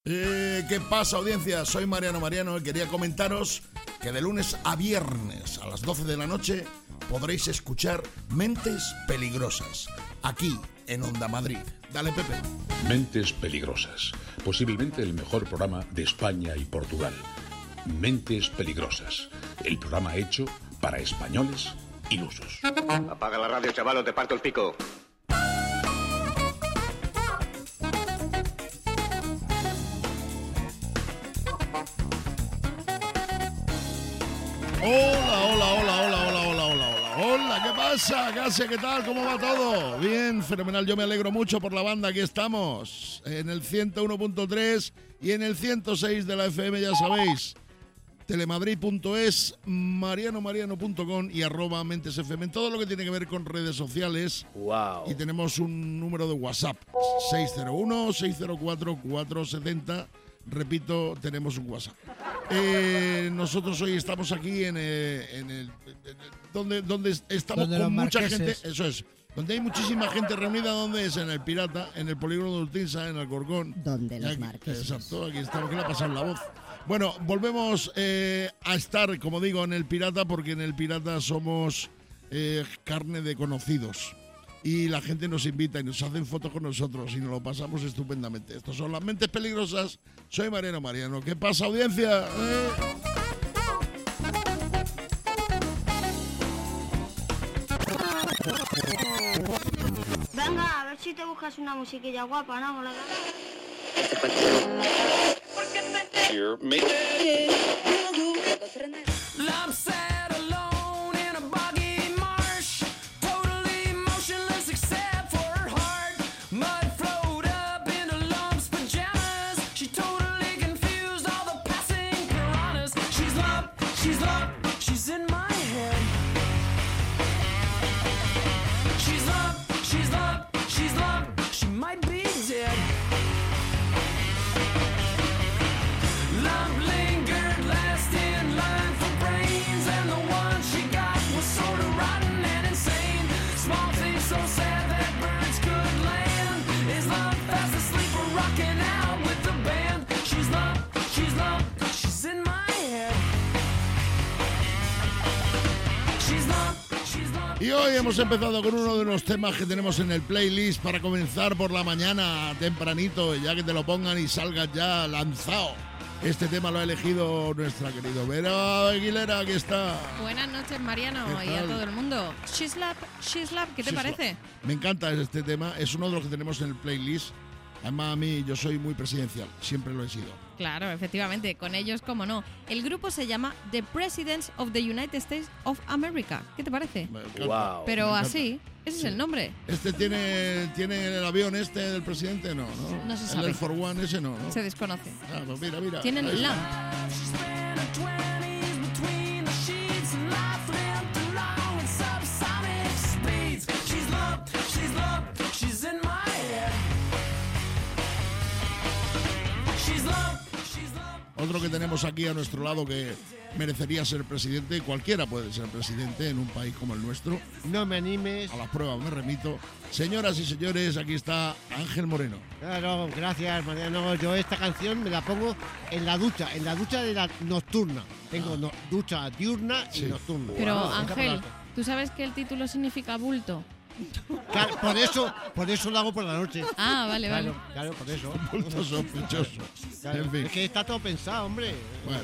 ¿Qué pasa, audiencia? Soy Mariano y quería comentaros que de lunes a viernes a las 12 de la noche podréis escuchar Mentes Peligrosas, aquí en Onda Madrid. Dale, Pepe. Mentes Peligrosas, posiblemente el mejor programa de España y Portugal. Mentes Peligrosas, el programa hecho para españoles ilusos. Apaga la radio, chaval, o te parto el pico. Hola, ¿qué pasa? ¿Qué tal? ¿Cómo va todo? Bien, fenomenal, yo me alegro mucho por la banda, aquí estamos, en el 101.3 y en el 106 de la FM, ya sabéis, telemadrid.es, mariano.com y @mentesfm, todo lo que tiene que ver con redes sociales. Wow. Y tenemos un número de WhatsApp, 601-604-470. Repito, tenemos un WhatsApp. Nosotros hoy estamos aquí en el donde estamos donde con mucha marqueses. gente. Eso es. Donde hay muchísima gente reunida. ¿Dónde es? En el Pirata, en el polígono de Urtinsa, en Alcorcón. Donde los Aquí, marqueses. exacto, aquí estamos. ¿Qué le ha pasado la voz? Bueno, volvemos a estar, como digo, en el Pirata, porque en el Pirata somos carne de conocidos. Y la gente nos invita y nos hacen fotos con nosotros y nos lo pasamos estupendamente. Estos son las Mentes Peligrosas. Soy Mariano. ¿Qué pasa, audiencia? Venga, a ver si te buscas una musiquilla guapa, ¿no? Con la I'm sad alone in a boggy marsh, totally motionless except for her heart. Mud flowed up into lumps, pajamas. She totally confused all the passing piranhas. She's lump, she's in my head. She's lump, she might be dead. Lump lingered last in line for brains, and the one she got was sort of rotten and insane. Small things so sad that birds could land. Is Lump fast asleep or rocking out with the band? She's lump, she's in my head. She's lump. Y hoy hemos empezado con uno de los temas que tenemos en el playlist para comenzar por la mañana, tempranito, ya que te lo pongan y salgas ya lanzado. Este tema lo ha elegido nuestra querida Vera Aguilera, aquí está. Buenas noches, Mariano, ¿Qué y a tal? todo el mundo. She's Love, ¿qué te parece? Me encanta este tema, es uno de los que tenemos en el playlist. Además, a mí, yo soy muy presidencial, siempre lo he sido. Claro, efectivamente, con ellos, cómo no. El grupo se llama The Presidents of the United States of America. ¿Qué te parece? Me encanta. Wow. Pero me encanta. así, ese es el nombre. ¿Este tiene el avión este del presidente? No. No se El sabe. Air Force One ese no. Se desconoce. Ah, pues mira. Tienen Ahí está. LAM. She spent her 20s between the sheets, and life lived along at subsonic speeds. She's lump, she's in my head. She's lump. Otro que tenemos aquí a nuestro lado que merecería ser presidente, cualquiera puede ser presidente en un país como el nuestro. No me animes. A las pruebas me remito. Señoras y señores, aquí está Ángel Moreno. Claro, gracias, Mariano. Yo esta canción me la pongo en la ducha de la nocturna. Tengo ducha diurna y Sí. nocturna. Pero, Wow. Ángel, ¿tú sabes que el título significa bulto? Claro, por eso lo hago por la noche. Ah, vale. Claro, por eso. Bulto sospechoso. Claro, En fin. es que está todo pensado, hombre. Bueno.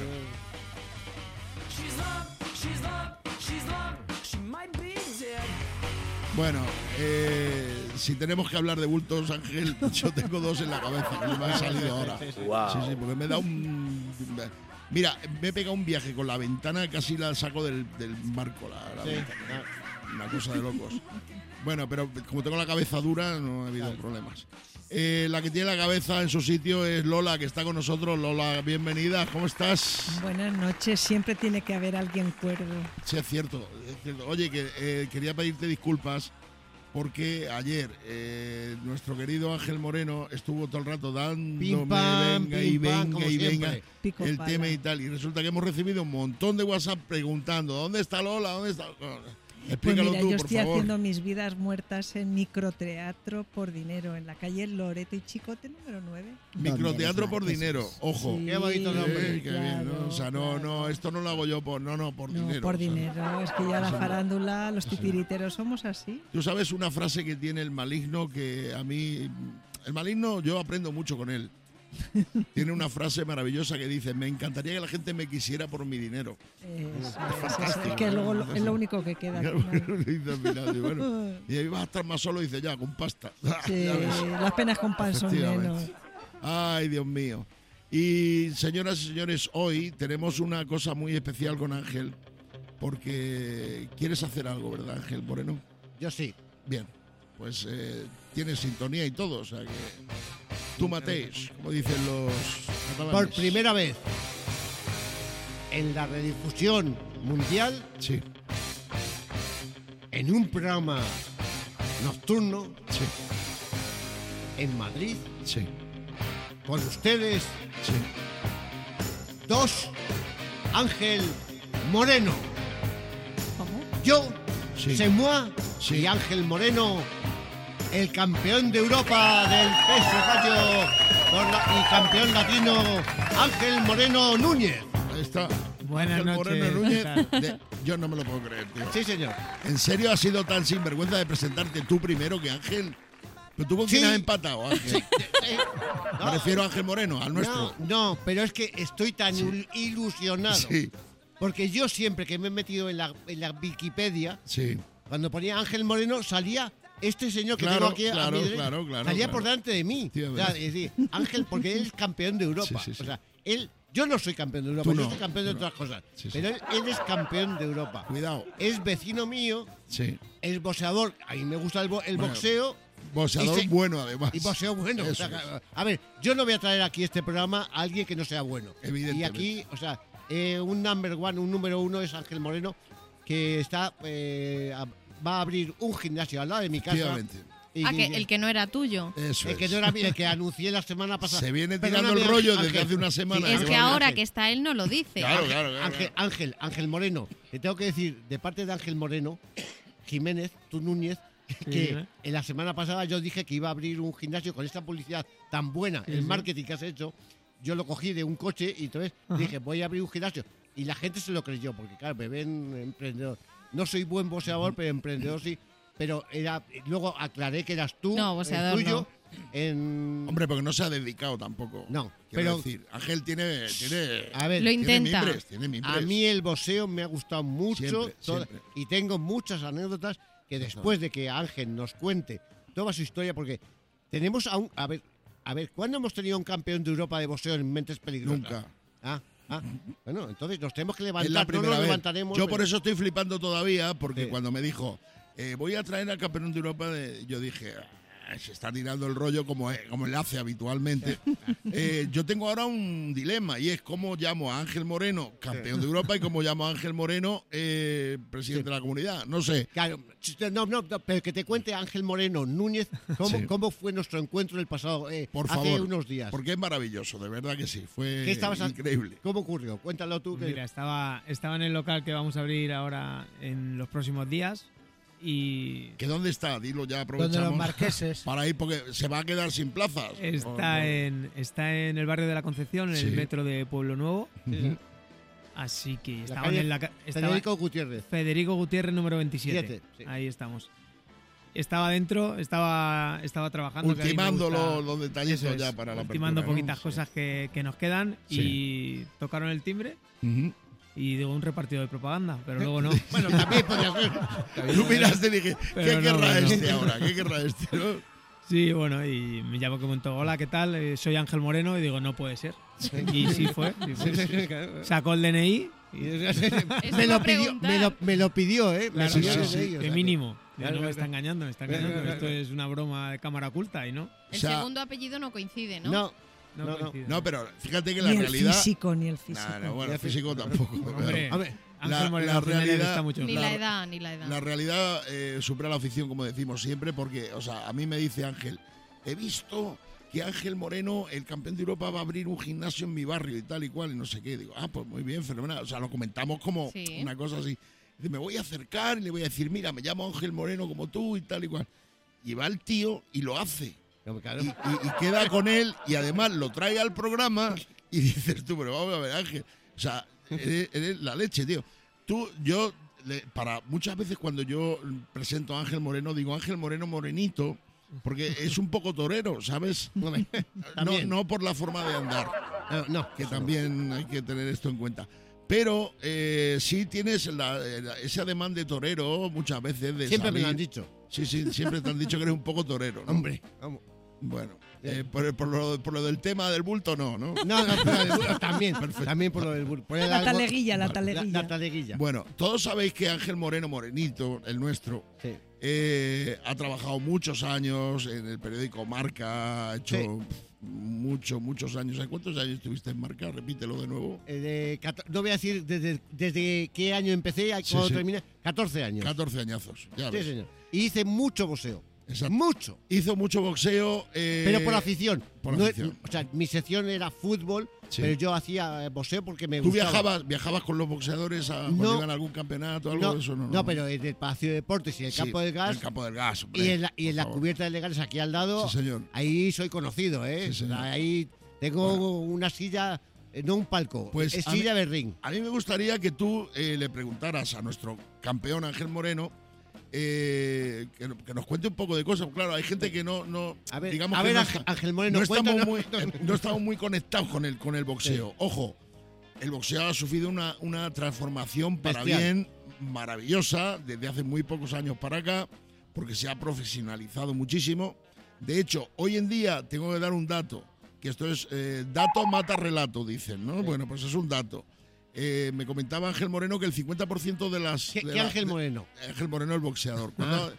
She's lump, she might be dead. Bueno, si tenemos que hablar de bultos, Ángel, yo tengo dos en la cabeza que me han salido ahora. Wow. Sí, porque me da Mira, me he pegado un viaje con la ventana, casi la saco del marco, la Sí, ventana. claro. Una cosa de locos. Bueno, pero como tengo la cabeza dura, no ha habido problemas. La que tiene la cabeza en su sitio es Lola, que está con nosotros. Lola, bienvenida. ¿Cómo estás? Buenas noches, siempre tiene que haber alguien cuerdo. Sí, es cierto. Oye, que quería pedirte disculpas porque ayer nuestro querido Ángel Moreno estuvo todo el rato dándome Pim, pam, venga pim, y pam, venga como y siempre. venga Pico el pala. tema y tal. Y resulta que hemos recibido un montón de WhatsApp preguntando ¿dónde está Lola? ¿Dónde está? Pues Explícalo mira, tú, yo por estoy favor. haciendo mis vidas muertas en microteatro por dinero en la calle Loreto y Chicote número 9. Microteatro ¿Dónde por los dinero, marqueses? ojo. Sí, Qué bonito nombre. Qué bien, ¿no? O sea, no, claro. esto no lo hago yo por No, dinero. por o sea, dinero. Es que ya la farándula, los titiriteros somos así. Tú sabes una frase que tiene el maligno que a mí... El maligno, yo aprendo mucho con él. Tiene una frase maravillosa que dice: me encantaría que la gente me quisiera por mi dinero. Es que luego es lo único que queda. al final. Dice al final, y bueno, y ahí vas a estar más solo, dice, ya, con pasta. Sí, Ya ves. las penas con pan son Efectivamente. menos. Ay, Dios mío. Y señoras y señores, hoy tenemos una cosa muy especial con Ángel, porque quieres hacer algo, ¿verdad, Ángel Moreno? Yo sí. Bien, pues tienes sintonía y todo, o sea que tú matéis, como dicen los catalanes. Por primera vez en la redifusión mundial, Sí, en un programa nocturno sí, en Madrid, sí, con ustedes, sí. dos, Ángel Moreno. ¿Cómo? Yo, Sí. c'est moi, Sí. y Ángel Moreno, el campeón de Europa del peso gallo y campeón latino, Ángel Moreno Núñez. Ahí está. Buenas Ángel Moreno noches, Núñez. ¿qué tal? Yo no me lo puedo creer, tío. Sí, señor. ¿En serio has sido tan sinvergüenza de presentarte tú primero que Ángel? ¿Pero tú con quién Sí. has empatado, Ángel? Me refiero a Ángel Moreno, al nuestro. No, pero es que estoy tan ilusionado. Sí, Porque yo siempre que me he metido en la Wikipedia, sí. cuando ponía Ángel Moreno, salía este señor que Claro, tengo aquí a claro, mi derecha. claro, claro, salía claro. por delante de mí. Tío, O sea, ¿verdad? es decir, Ángel, porque él es campeón de Europa. Sí, sí, sí. O sea, yo no soy campeón de Europa, Tú yo no, soy campeón de tú no. otras cosas. Sí, sí. Pero él es campeón de Europa. Cuidado. Es vecino mío, Sí. es boxeador. A mí me gusta el Bueno, boxeo. Boxeador Y se- bueno, además. Y boxeo bueno. Eso O sea, es. a ver, yo no voy a traer aquí este programa a alguien que no sea bueno. Evidentemente. Y aquí, o sea, un number one, un número uno es Ángel Moreno, que está va a abrir un gimnasio al lado de mi casa. Efectivamente. Y Ah, que el que no era tuyo. Eso el es. que no era mío, el que anuncié la semana pasada. Se viene tirando Perdóname, el rollo Ángel. desde hace una semana. Sí, Es que que va a- ahora Ángel. que está él no lo dice. Claro, claro, claro. Ángel Moreno, te tengo que decir, de parte de Ángel Moreno, Jiménez, tú Núñez, que ¿eh? en la semana pasada yo dije que iba a abrir un gimnasio con esta publicidad tan buena, el marketing que has hecho. Yo lo cogí de un coche y entonces dije, voy a abrir un gimnasio. Y la gente se lo creyó, porque claro, me ven emprendedor. No soy buen boxeador, pero emprendedor sí. Pero luego aclaré que eras tú, No, el boxeador tuyo, Hombre, porque no se ha dedicado tampoco. No, Quiero pero- decir, Ángel tiene A ver, Lo tiene intenta. mimbres, tiene mimbres. a mí el boxeo me ha gustado mucho Siempre, toda- siempre. y tengo muchas anécdotas que después de que Ángel nos cuente toda su historia, porque tenemos a un... A ver, ¿cuándo hemos tenido un campeón de Europa de boxeo en Mentes Peligrosas? Nunca. Bueno, entonces nos tenemos que Es la levantar, no primera nos vez. levantaremos. Yo por eso estoy flipando todavía, porque Sí. cuando me dijo, voy a traer al campeón de Europa, yo dije, se está tirando el rollo como él hace habitualmente. Yo tengo ahora un dilema, y es cómo llamo a Ángel Moreno, campeón de Europa, y cómo llamo a Ángel Moreno, presidente de la comunidad. No sé. Claro, no, pero que te cuente Ángel Moreno Núñez Sí. cómo fue nuestro encuentro el pasado, Por hace favor. unos días. Porque es maravilloso, de verdad que sí. Fue ¿Qué estabas increíble. ¿Cómo ocurrió? Cuéntalo tú. Pues mira, estaba en el local que vamos a abrir ahora en los próximos días y ¿Que dónde está? Dilo ya, Donde aprovechamos. los marqueses. Para ir, porque se va a quedar sin plazas. está en el barrio de la Concepción, en Sí. el metro de Pueblo Nuevo. Ujú. Así que La estaban calle en la ca- estaba- Federico Gutiérrez. Federico Gutiérrez número 27. Siete, sí. Ahí estamos. Estaba dentro, estaba trabajando. que a mí me Ultimando gusta- los detallitos eso es, ya para la ultimando apertura, ¿no? poquitas cosas que nos quedan y tocaron el timbre Ujú. y digo un repartido de propaganda, pero luego no. Bueno, también podría ser. Tú miraste y dije, Pero ¿qué no, querrá no. este ahora? ¿Qué querrá este? ¿No? Sí, bueno, y me llamo que comentó, hola, ¿qué tal? Soy Ángel Moreno y digo, no puede ser. Y sí fue. Sacó el DNI y Eso me, iba a lo pidió, preguntar. me lo pidió, ¿eh? Me claro, lo pidió claro, desde ellos, o de sea mínimo. Digo, Claro, no, me claro. está engañando, me está engañando. Esto es una broma de cámara oculta y no. El O sea, segundo apellido no coincide, ¿no? No, No, No, no. coincide. No, pero fíjate que la Ni el realidad. físico, ni el físico. Nah, no, bueno, el físico tampoco. Hombre, a ver, Ángel la- Moreno la al final realidad- está mucho. Ni La- la edad, ni la edad. La realidad supera la afición, como decimos siempre, porque, o sea, a mí me dice Ángel, he visto que Ángel Moreno, el campeón de Europa, va a abrir un gimnasio en mi barrio y tal y cual, y no sé qué. Digo, pues muy bien, fenomenal. O sea, lo comentamos como Sí. una cosa así. Dice, me voy a acercar y le voy a decir, mira, me llamo Ángel Moreno como tú y tal y cual. Y va el tío y lo hace. Claro. Y queda con él y además lo trae al programa y dices tú, pero vamos a ver, Ángel. O sea, eres la leche, tío. Para muchas veces cuando yo presento a Ángel Moreno, digo Ángel Moreno Morenito, porque es un poco torero, ¿sabes? No por la forma de andar. No, que también hay que tener esto en cuenta. Pero sí tienes ese ademán de torero muchas veces. Siempre me lo han dicho. Sí, siempre te han dicho que eres un poco torero, ¿no? Hombre, vamos. Bueno, por lo del tema del bulto, ¿no? No, por lo del bulto también. También por lo del bulto. La taleguilla. Bueno, todos sabéis que Ángel Moreno Morenito, el nuestro, Sí. ha trabajado muchos años en el periódico Marca, ha hecho muchos años. ¿Cuántos años estuviste en Marca? Repítelo de nuevo. No voy a decir desde qué año empecé a cuando terminé. 14 años. 14 añazos, ya ves. Sí, señor. Y hice mucho boxeo. Exacto. Mucho. Hizo mucho boxeo. Pero por afición. Por afición. O sea, mi sección era fútbol, pero yo hacía boxeo porque me ¿Tú gustaba. viajabas con los boxeadores cuando iban a algún campeonato o algo de eso? No, pero en el Palacio de Deportes y el Campo del Gas. El Campo del Gas, hombre, y en la cubierta de legales aquí al lado. Sí, señor. Ahí soy conocido, ¿eh? Sí, señor. Ahí tengo una silla, no un palco, Pues es silla de ring. A mí me gustaría que tú le preguntaras a nuestro campeón Ángel Moreno que nos cuente un poco de cosas. Claro, hay gente que no A ver, digamos a que ver, no, Ángel Moreno, no estamos muy conectados con el boxeo. Sí. Ojo, el boxeo ha sufrido una transformación para Bestial. bien maravillosa desde hace muy pocos años para acá, porque se ha profesionalizado muchísimo. De hecho, hoy en día tengo que dar un dato, que esto es dato mata relato, dicen, ¿no? Bueno, pues es un dato. Me comentaba Ángel Moreno que el 50% de las... ¿Qué Ángel Moreno? Ángel Moreno, el boxeador.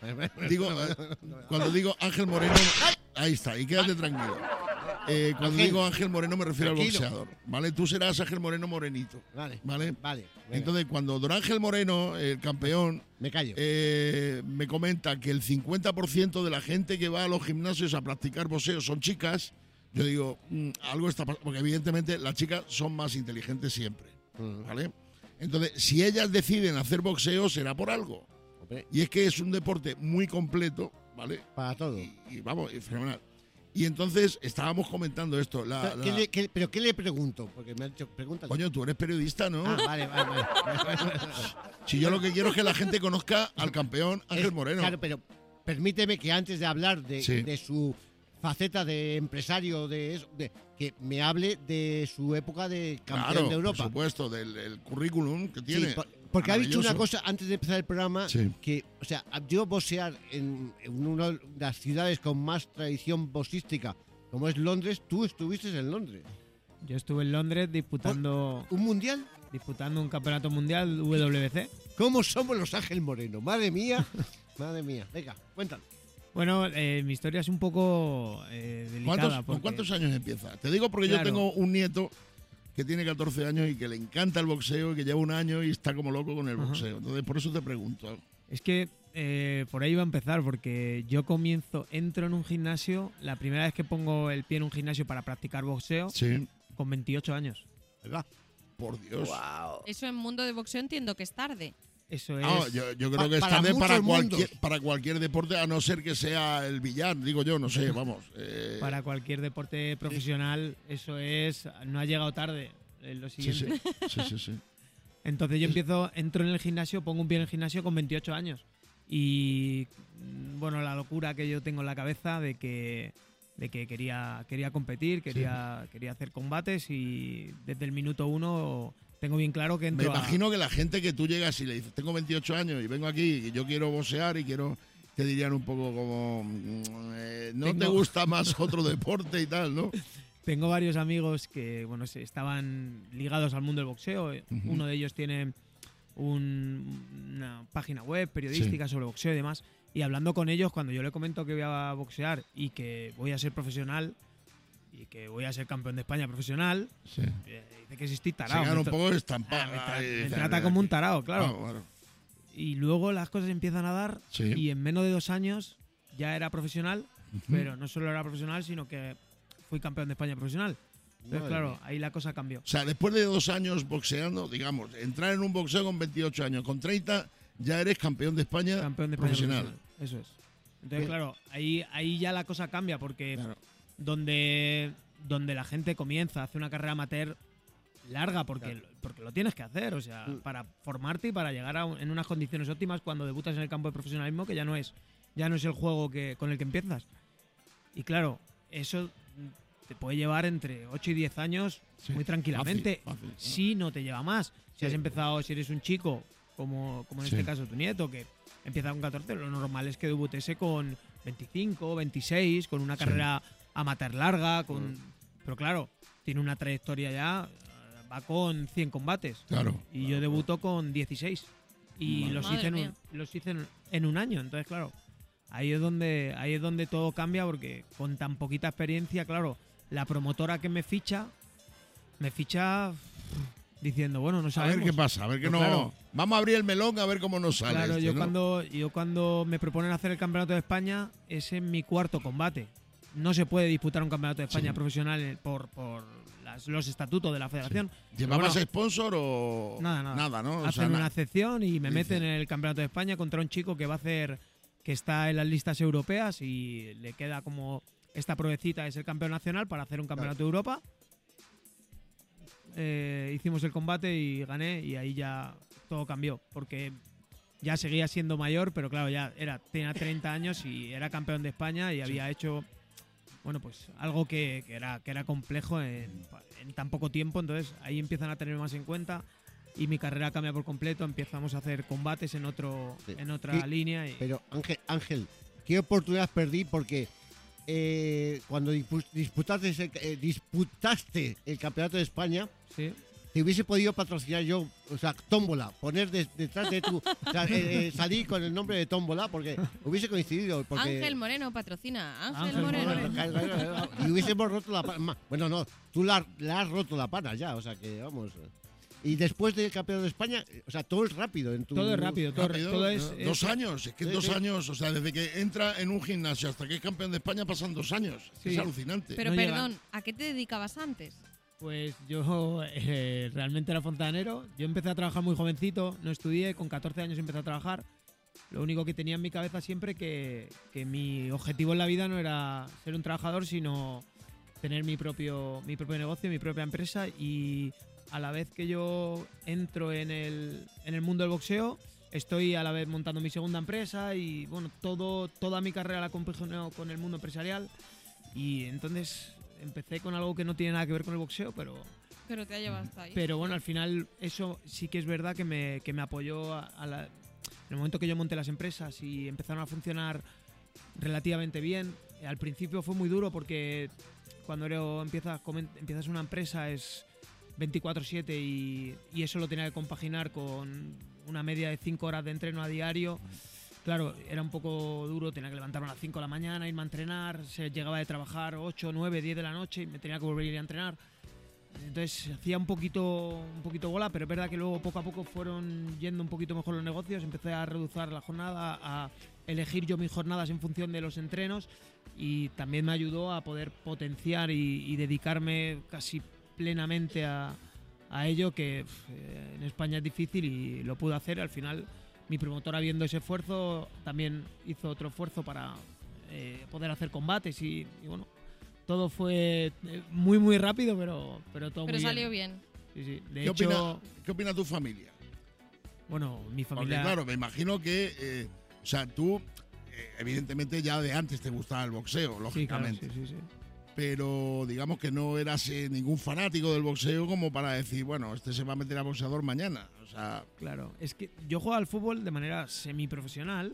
Cuando digo Ángel Moreno... Ahí está, y quédate tranquilo. Cuando digo Ángel Moreno me refiero al boxeador, ¿vale? Tú serás Ángel Moreno Morenito. Vale. Entonces, cuando don Ángel Moreno, el campeón... Me callo. me comenta que el 50% de la gente que va a los gimnasios a practicar boxeo son chicas, yo digo, algo está pasando, porque evidentemente las chicas son más inteligentes siempre. ¿Vale? Entonces, si ellas deciden hacer boxeo, será por algo. Y es que es un deporte muy completo, ¿vale? Para todo. Y vamos, fenomenal. Y entonces estábamos comentando esto. ¿Pero qué le pregunto? Porque me ha dicho, pregúntale. Coño, tú eres periodista, ¿no? Vale. Si yo lo que quiero es que la gente conozca al campeón Ángel Moreno. Claro, pero permíteme que antes de hablar de su faceta de empresario, que me hable de su época de campeón de Europa. Por supuesto, del currículum que tiene. Sí, porque ha dicho una cosa antes de empezar el programa, que, o sea, yo boxear en una de las ciudades con más tradición boxística, como es Londres, tú estuviste en Londres. Yo estuve en Londres disputando... ¿Un mundial? Disputando un campeonato mundial WBC. ¿Cómo somos los Ángel Moreno? Madre mía. Venga, cuéntalo. Bueno, mi historia es un poco delicada. ¿Con cuántos años empieza? Te digo porque yo tengo un nieto que tiene 14 años y que le encanta el boxeo y que lleva un año y está como loco con el boxeo. Entonces, por eso te pregunto. Es que por ahí va a empezar, porque yo entro en un gimnasio, la primera vez que pongo el pie en un gimnasio para practicar boxeo, con 28 años. ¿Verdad? Por Dios. Wow. Eso en mundo de boxeo entiendo que es tarde. Eso es. Yo creo que es tarde para cualquier deporte, a no ser que sea el billar, digo yo, no sé, vamos. Para cualquier deporte profesional, eso es. No ha llegado tarde. Lo siguiente. Sí. Entonces yo entro en el gimnasio, pongo un pie en el gimnasio con 28 años. Y bueno, la locura que yo tengo en la cabeza de que quería competir, quería hacer combates, y desde el minuto 1 tengo bien claro que entro. Me imagino que la gente que tú llegas y le dices, tengo 28 años y vengo aquí y yo quiero boxear y te dirían un poco como, te gusta más otro deporte y tal, ¿no? Tengo varios amigos que, bueno, estaban ligados al mundo del boxeo. Uno de ellos tiene una página web periodística sobre boxeo y demás. Y hablando con ellos, cuando yo le comento que voy a boxear y que voy a ser profesional y que voy a ser campeón de España profesional, dice que estoy tarado. Se quedan un poco estampados. Me trata como un tarado, claro. Claro. Y luego las cosas empiezan a dar, y en menos de 2 años ya era profesional, pero no solo era profesional, sino que fui campeón de España profesional. Entonces, Madre claro, mía. ahí la cosa cambió. O sea, después de 2 años boxeando, digamos, entrar en un boxeo con 28 años, con 30 ya eres campeón de España, Campeón de España profesional. Eso es. Entonces, Bien. claro, ahí ya la cosa cambia porque Claro. donde la gente comienza a hacer una carrera amateur larga porque lo tienes que hacer, o sea, para formarte y para llegar en unas condiciones óptimas cuando debutas en el campo de profesionalismo, que ya no es el juego con el que empiezas. Y claro, eso te puede llevar entre 8 y 10 años Sí, muy tranquilamente, fácil, fácil. si no te lleva más. Si Sí. has empezado, si eres un chico, como en Sí. este caso tu nieto, que empieza con 14, lo normal es que debutese con 25, 26, con una carrera amateur larga, pero claro, tiene una trayectoria ya, va con 100 combates. Claro. Y yo debuto con 16. Y Madre los mía. hice en un año. Entonces, claro, ahí es donde todo cambia porque con tan poquita experiencia, claro, la promotora que me ficha diciendo, bueno, no A sabemos. ver qué pasa, a ver qué Pero no. claro. Vamos a abrir el melón a ver cómo nos sale. Claro, este, yo ¿no? cuando me proponen hacer el Campeonato de España es en mi cuarto combate. No se puede disputar un Campeonato de España Sí. profesional por los estatutos de la federación. ¿Llevabas Bueno, sponsor o...? Nada. ¿no? O Hacen sea, una excepción y me Dice. meten en el Campeonato de España contra un chico que va a hacer, que está en las listas europeas y le queda como esta pruebecita es el campeón nacional para hacer un campeonato de Europa. Hicimos el combate y gané y ahí ya todo cambió porque ya seguía siendo mayor, pero claro, tenía 30 años y era campeón de España y había hecho, bueno, pues algo que era complejo en tan poco tiempo. Entonces ahí empiezan a tener más en cuenta y mi carrera cambia por completo. Empezamos a hacer combates en Sí. otra Sí, línea. Y, Pero Ángel, ¿qué oportunidad perdí? Porque cuando disputaste el Campeonato de España, sí. te hubiese podido patrocinar yo, o sea, tómbola, poner detrás de tu... o sea, salir con el nombre de tómbola, porque hubiese coincidido. Porque, Ángel Moreno patrocina. Ángel Ángel Moreno. Moreno. Y hubiésemos roto la pana. Bueno, no, tú la has roto la pana ya, o sea que vamos. Y después del Campeonato de España, o sea, todo es rápido en tu... Todo es rápido, Rápido, todo es... 2 años, es que Sí, 2 sí. años, o sea, desde que entra en un gimnasio hasta que es campeón de España pasan 2 años. Sí. Es alucinante. Pero No perdón, ¿a qué te dedicabas antes? Pues yo realmente era fontanero. Yo empecé a trabajar muy jovencito, no estudié, con 14 años empecé a trabajar. Lo único que tenía en mi cabeza siempre que mi objetivo en la vida no era ser un trabajador, sino tener mi propio negocio, mi propia empresa. Y a la vez que yo entro en el mundo del boxeo, estoy a la vez montando mi segunda empresa y bueno, toda mi carrera la compagino con el mundo empresarial. Y entonces empecé con algo que no tiene nada que ver con el boxeo, pero Pero te ha llevado hasta ahí. Pero bueno, al final eso sí que es verdad que me apoyó en el momento que yo monté las empresas y empezaron a funcionar relativamente bien. Al principio fue muy duro porque cuando empiezas una empresa es 24/7 y eso lo tenía que compaginar con una media de 5 horas de entreno a diario. Claro, era un poco duro, tenía que levantarme a las 5 de la mañana, irme a entrenar, llegaba de trabajar 8, 9, 10 de la noche y me tenía que volver a ir a entrenar. Entonces hacía un poquito bola, pero es verdad que luego poco a poco fueron yendo un poquito mejor los negocios, empecé a reducir la jornada, a elegir yo mis jornadas en función de los entrenos y también me ayudó a poder potenciar y dedicarme casi plenamente a ello, que en España es difícil y lo pude hacer. Al final mi promotora, viendo ese esfuerzo, también hizo otro esfuerzo para poder hacer combates y bueno, todo fue muy muy rápido, pero todo Pero muy salió bien. Sí, sí. De ¿Qué hecho, opina tu familia? bueno, mi Porque familia... claro, me imagino que, o sea, tú, evidentemente ya de antes te gustaba el boxeo, Sí, claro, lógicamente. sí. Pero digamos que no eras ningún fanático del boxeo como para decir, bueno, este se va a meter a boxeador mañana. O sea, Claro, es que yo jugaba al fútbol de manera semiprofesional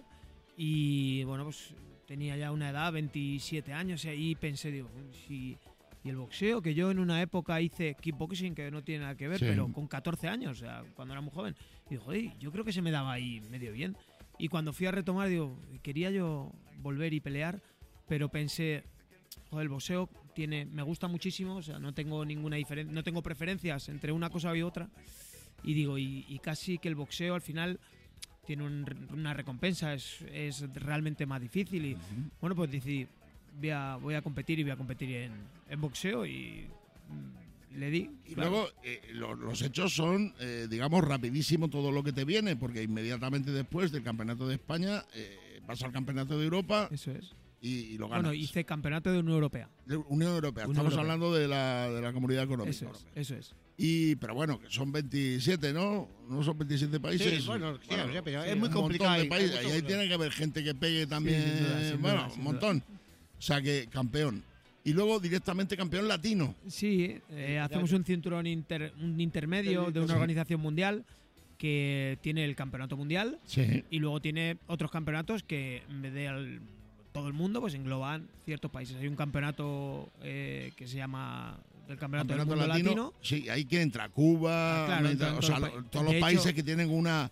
y bueno, pues tenía ya una edad, 27 años, y ahí pensé, digo, y el boxeo, que yo en una época hice kickboxing, que no tiene nada que ver, Sí. pero con 14 años, o sea, cuando era muy joven, y digo, joder, yo creo que se me daba ahí medio bien. Y cuando fui a retomar, digo, quería yo volver y pelear, pero pensé, joder, el boxeo me gusta muchísimo, o sea, no tengo ninguna diferencia, no tengo preferencias entre una cosa y otra. Y digo, y casi que el boxeo al final tiene una recompensa, es realmente más difícil. Y bueno, pues decidí, voy a competir y voy a competir en boxeo y le di. Y claro. luego los hechos son, digamos, rapidísimo todo lo que te viene, porque inmediatamente después del Campeonato de España vas al Campeonato de Europa Eso es. y lo ganas. Bueno, hice campeonato de Unión Europea. De Unión Europea, Unión estamos Europea. hablando de la Comunidad Económica Eso es, Europea. eso es. Pero bueno, que son 27, ¿no? No son 27 países. Sí, bueno, sí, Bueno, o sea, pero sí, es muy un complicado. montón de hay países. mucho- Y ahí tiene que haber gente que pegue también. sin duda, sin bueno, duda, sin un duda. montón. O sea que campeón. Y luego directamente campeón latino. Sí, hacemos un cinturón un intermedio de una Sí. organización mundial que tiene el campeonato mundial Sí. y luego tiene otros campeonatos que en vez de todo el mundo pues engloban ciertos países. Hay un campeonato que se llama el campeonato del mundo latino. Sí, ahí que entra Cuba, Claro, entra- entran o sea, todos los todos de los hecho, países que tienen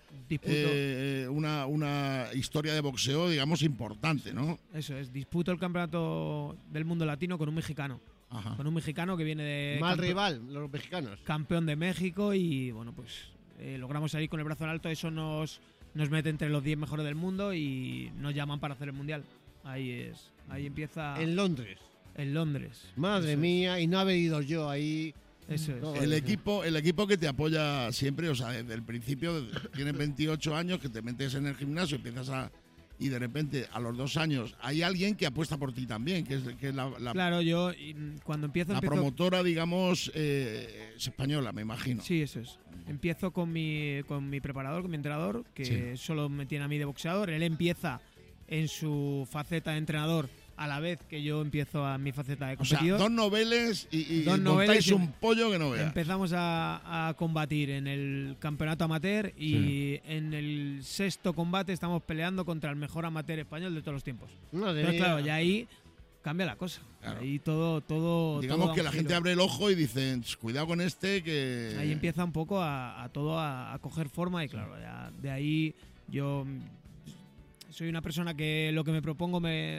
Disputo, una historia de boxeo, digamos, importante, ¿no? eso es, disputo el campeonato del mundo latino con un mexicano. Ajá. Con un mexicano que viene de Mal rival, los mexicanos. campeón de México y bueno, pues logramos salir con el brazo en alto. Eso nos mete entre los 10 mejores del mundo y nos llaman para hacer el mundial. Ahí empieza En Londres. en Londres. Madre Eso es, mía, y no haber ido yo ahí. Eso es. No, El equipo que te apoya siempre, o sea, desde el principio, tienes 28 años, que te metes en el gimnasio, y de repente a los 2 años hay alguien que apuesta por ti también, que es la Claro, yo cuando empiezo promotora, digamos, es española, me imagino. Sí, eso es. Empiezo con mi preparador, con mi entrenador, que solo me tiene a mí de boxeador. Él empieza en su faceta de entrenador a la vez que yo empiezo a mi faceta de O sea, competidor. 2 noveles y Dos montáis noveles y- un pollo que no veas. Empezamos a combatir en el campeonato amateur y en el 6º combate estamos peleando contra el mejor amateur español de todos los tiempos. Madre Entonces, mía. claro, ya ahí cambia la cosa. Claro. Ahí todo Digamos da que un la gente giro. abre el ojo y dicen, cuidado con este que... Ahí empieza un poco a todo a coger forma y claro, ya de ahí yo soy una persona que lo que me propongo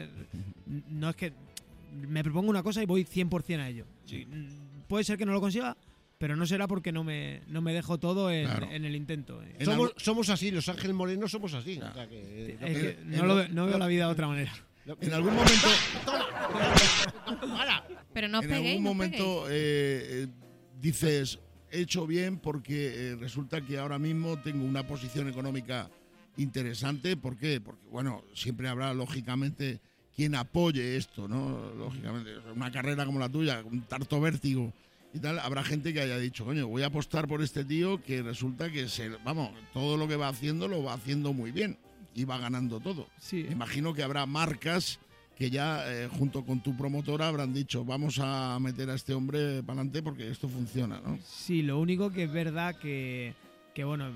no es que me propongo una cosa y voy 100% a ello. Puede ser que no lo consiga, pero no será porque no me dejo todo Claro. en el intento. En Somos así, los Ángeles Morenos somos así. O sea que- Es que en no veo la vida de otra manera. En algún momento... Pero no en peguéis, algún no momento dices, he hecho bien porque resulta que ahora mismo tengo una posición económica interesante. ¿Por qué? Porque, bueno, siempre habrá, lógicamente, quien apoye esto, ¿no? Lógicamente, una carrera como la tuya, un tarto vértigo y tal, habrá gente que haya dicho, coño, voy a apostar por este tío que resulta que, todo lo que va haciendo lo va haciendo muy bien y va ganando todo. Sí. Imagino que habrá marcas que ya junto con tu promotora habrán dicho, vamos a meter a este hombre para adelante porque esto funciona, ¿no? Sí, lo único que es verdad que bueno,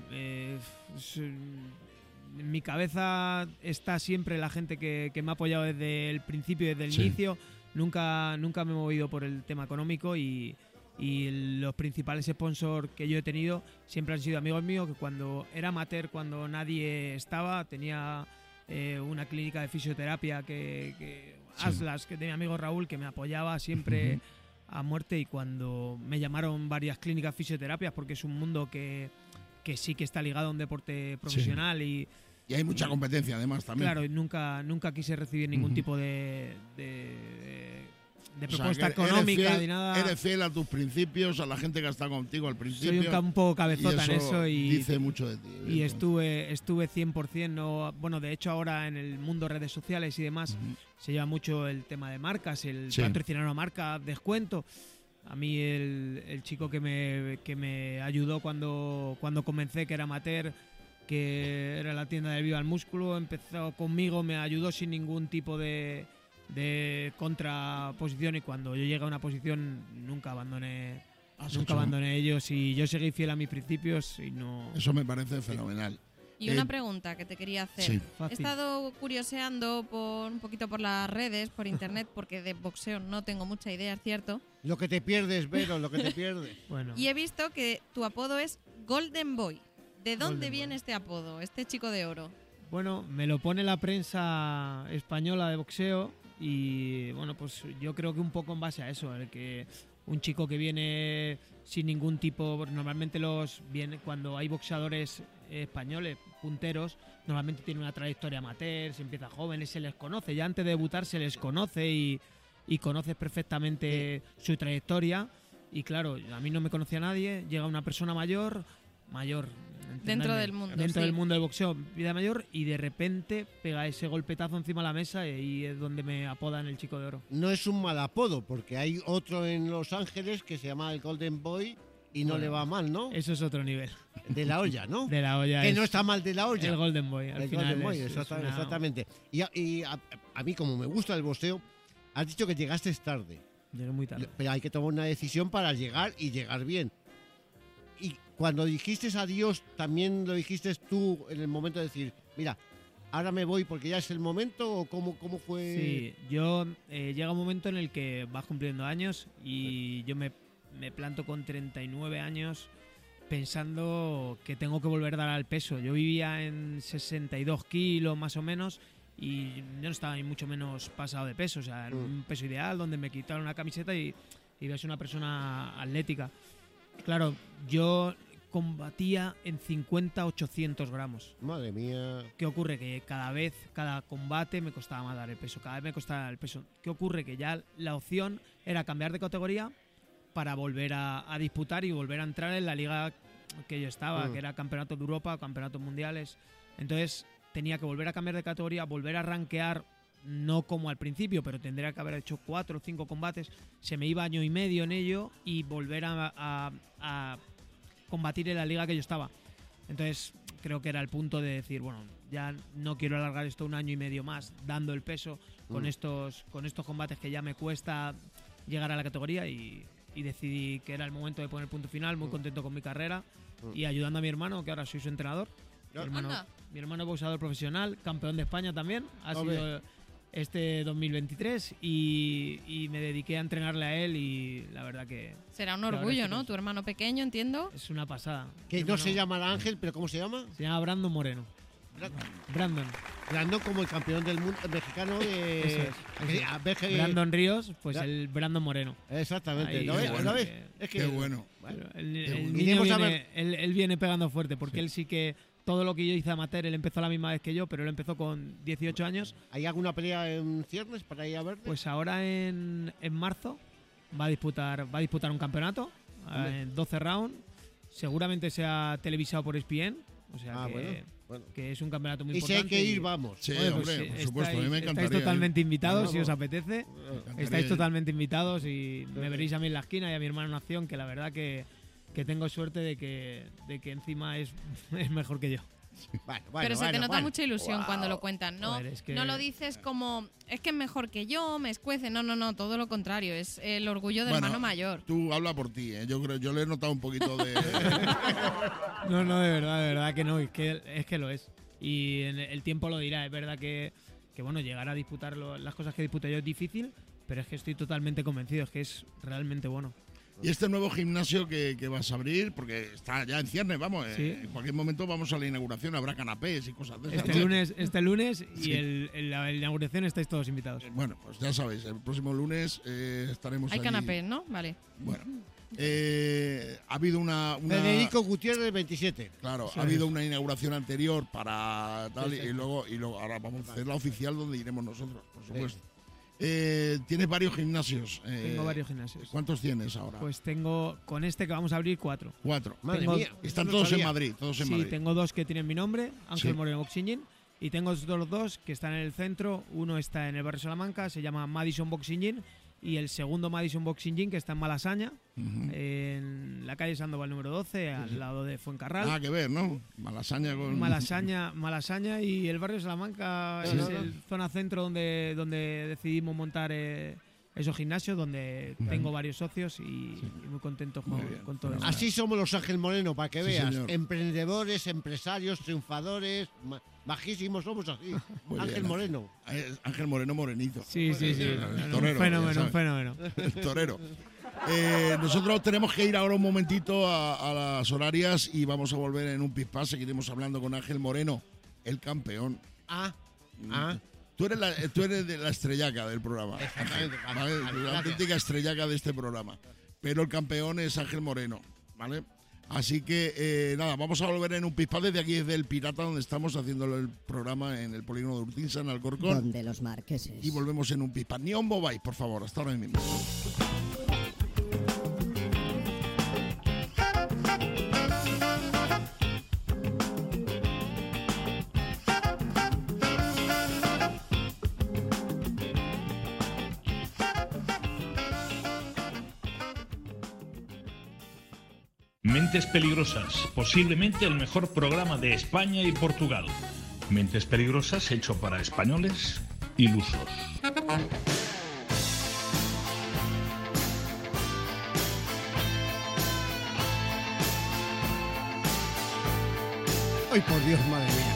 en mi cabeza está siempre la gente que me ha apoyado desde el principio, desde el Sí. inicio. Nunca me he movido por el tema económico y los principales sponsors que yo he tenido siempre han sido amigos míos, que cuando era amateur, cuando nadie estaba, tenía una clínica de fisioterapia Aslas, que de mi amigo Raúl, que me apoyaba siempre a muerte, y cuando me llamaron varias clínicas fisioterapias, porque es un mundo que sí que está ligado a un deporte profesional y hay mucha competencia además también. claro, y nunca quise recibir ningún tipo de O sea, propuesta que económica eres fiel, ni nada. Eres fiel a tus principios, a la gente que ha estado contigo al principio. Soy un poco cabezota en eso y dice mucho de ti. y estuve 100%. No, bueno, de hecho ahora en el mundo redes sociales y demás se lleva mucho el tema de marcas, el Sí. patrocinar una marca, descuento. A mí el chico que me ayudó cuando comencé, que era amateur, que era la tienda de Viva el Músculo, empezó conmigo, me ayudó sin ningún tipo de contraposición, y cuando yo llegué a una posición nunca abandoné ellos, y yo seguí fiel a mis principios y no... Eso me parece fenomenal. Y una pregunta que te quería hacer. Sí. He Fácil. estado curioseando un poquito por las redes, por internet, porque de boxeo no tengo mucha idea, es cierto. Lo que te pierdes, Vero, lo que te pierdes. Bueno, Y he visto que tu apodo es Golden Boy. ¿De dónde Golden viene Boy. este apodo, este chico de oro? bueno, me lo pone la prensa española de boxeo y bueno, pues yo creo que un poco en base a eso, el que un chico que viene sin ningún tipo, normalmente cuando hay boxeadores españoles punteros, normalmente tienen una trayectoria amateur, se empieza jóvenes, se les conoce, ya antes de debutar se les conoce y conoces perfectamente su trayectoria. Y claro, a mí no me conocía nadie, llega una persona mayor, Dentro entenderme, del mundo, dentro sí. del mundo del boxeo, vida mayor, y de repente pega ese golpetazo encima de la mesa y ahí es donde me apodan el Chico de Oro. No es un mal apodo, porque hay otro en Los Ángeles que se llama el Golden Boy y no Bueno, le va mal, ¿no? Eso es otro nivel. De la olla, ¿no? De la olla. Que es no está mal de la olla. el Golden Boy. Al El final Golden Boy, es una- exactamente. Y a mí, como me gusta el boxeo, has dicho que llegaste tarde. Llegué muy tarde. Pero hay que tomar una decisión para llegar y llegar bien. Y cuando dijiste adiós, también lo dijiste tú en el momento de decir, mira, ahora me voy porque ya es el momento, o cómo fue. Sí, yo llega un momento en el que vas cumpliendo años y yo me planto con 39 años pensando que tengo que volver a dar al peso. Yo vivía en 62 kilos más o menos y yo no estaba ni mucho menos pasado de peso. O sea, era un peso ideal donde me quitaron una camiseta y ves una persona atlética. Claro, yo combatía en 50-800 gramos. Madre mía. ¿Qué ocurre? Que cada combate me costaba más dar el peso, cada vez me costaba el peso. ¿Qué ocurre? Que ya la opción era cambiar de categoría para volver a disputar y volver a entrar en la liga que yo estaba, que era Campeonato de Europa, Campeonatos Mundiales. Entonces tenía que volver a cambiar de categoría, volver a rankear, no como al principio, pero tendría que haber hecho 4 o 5 combates. Se me iba año y medio en ello y volver a combatir en la liga que yo estaba. Entonces creo que era el punto de decir, bueno, ya no quiero alargar esto un año y medio más dando el peso con estos combates que ya me cuesta llegar a la categoría, y decidí que era el momento de poner punto final, muy contento con mi carrera y ayudando a mi hermano, que ahora soy su entrenador. Anda. Mi hermano es boxeador profesional, campeón de España también, ha Hombre. sido este 2023 y me dediqué a entrenarle a él y la verdad que Será un La verdad orgullo, es que ¿no? no. Tu hermano pequeño, entiendo. es una pasada. Que Mi no hermano se llamará Ángel, pero ¿cómo se llama? se llama Brandon Moreno. Brandon. Brandon, como el campeón del mundo mexicano de. Eso es. A ver que- Brandon Ríos, pues Bra- el Brandon Moreno. Exactamente. Ahí, ¿Lo ves? bueno, ¿Lo ves? que- Es que. Qué bueno. Pero el bueno. niño Iremos a viene, él viene pegando fuerte, porque él sí que todo lo que yo hice amateur, él empezó a la misma vez que yo, pero él empezó con 18 años. ¿Hay alguna pelea en ciernes para ir a ver? Pues ahora en marzo va a disputar un campeonato en 12 rounds. Seguramente sea televisado por ESPN, o sea bueno. que es un campeonato muy Y si importante. hay que ir, vamos. Sí, Oye, pues hombre, por supuesto, a mí me encantaría. Estáis totalmente invitados Vamos. si os apetece. encantaría Estáis ir. totalmente invitados y me veréis a mí en la esquina y a mi hermano en acción, que la verdad que tengo suerte de que encima es mejor que yo. Pero se te nota mucha ilusión cuando lo cuentan. No, Joder, es que- no lo dices como, es que es mejor que yo, me escuece. No, todo lo contrario. Es el orgullo del Bueno, hermano mayor. Tú habla por ti, ¿eh? Yo le he notado un poquito de. No, de verdad que no, es que lo es. Y el tiempo lo dirá, es verdad que bueno, llegar a disputar las cosas que disputo yo es difícil, pero es que estoy totalmente convencido, es que es realmente bueno. Y este nuevo gimnasio que vas a abrir, porque está ya en ciernes, vamos, Sí. en cualquier momento vamos a la inauguración, habrá canapés y cosas de esas. Este lunes y Sí. en la inauguración estáis todos invitados. Bueno, pues ya sabéis, el próximo lunes estaremos Hay allí. canapés, ¿no? Vale. Bueno, ha habido una Federico Gutiérrez, 27. claro, Eso ha habido es. una inauguración anterior para tal Sí, sí. y luego ahora vamos a hacer la oficial donde iremos nosotros, por supuesto. Tienes varios gimnasios. Tengo varios gimnasios. ¿Cuántos tienes ahora? Pues tengo, con este que vamos a abrir, 4. 4. Madre Tengo- mía. Están no todos en sabía. Madrid, todos en Sí, Madrid. tengo 2 que tienen mi nombre, Ángel Sí. Moreno Boxing Gym, y tengo otros 2 que están en el centro. Uno está en el barrio Salamanca, se llama Madison Boxing Gym, y el segundo Madison Boxing Gym, que está en Malasaña, Ujú. en la calle Sandoval número 12, al lado de Fuencarral. Nada que ver, ¿no? Malasaña con... Malasaña y el barrio Salamanca Sí, es sí. el zona centro donde decidimos montar esos gimnasios, donde tengo varios socios y muy contentos Muy bien. con todo eso. Así somos los Ángel Moreno, para que Sí, veas. señor. Emprendedores, empresarios, triunfadores, bajísimos somos así. Muy Ángel bien. Moreno. Ángel Moreno Morenito. Sí. El Un torero, fenómeno, ya un sabes. fenómeno. El torero. Nosotros tenemos que ir ahora un momentito a las horarias y vamos a volver en un pispás. Seguiremos hablando con Ángel Moreno, el campeón. Ah, Tú eres de la estrellaca del programa. Exactamente. ¿Vale? La Gracias. auténtica estrellaca de este programa. Pero el campeón es Ángel Moreno, ¿vale? Así que, nada, vamos a volver en un pispás desde aquí, desde el Pirata, donde estamos haciendo el programa en el polígono de Urtinsa, en Alcorcón. Donde los marqueses. Y volvemos en un pispás. Ni os mováis, por favor, hasta ahora mismo. Mentes Peligrosas, posiblemente el mejor programa de España y Portugal. Mentes Peligrosas hecho para españoles ilusos. Ay, por Dios, madre mía.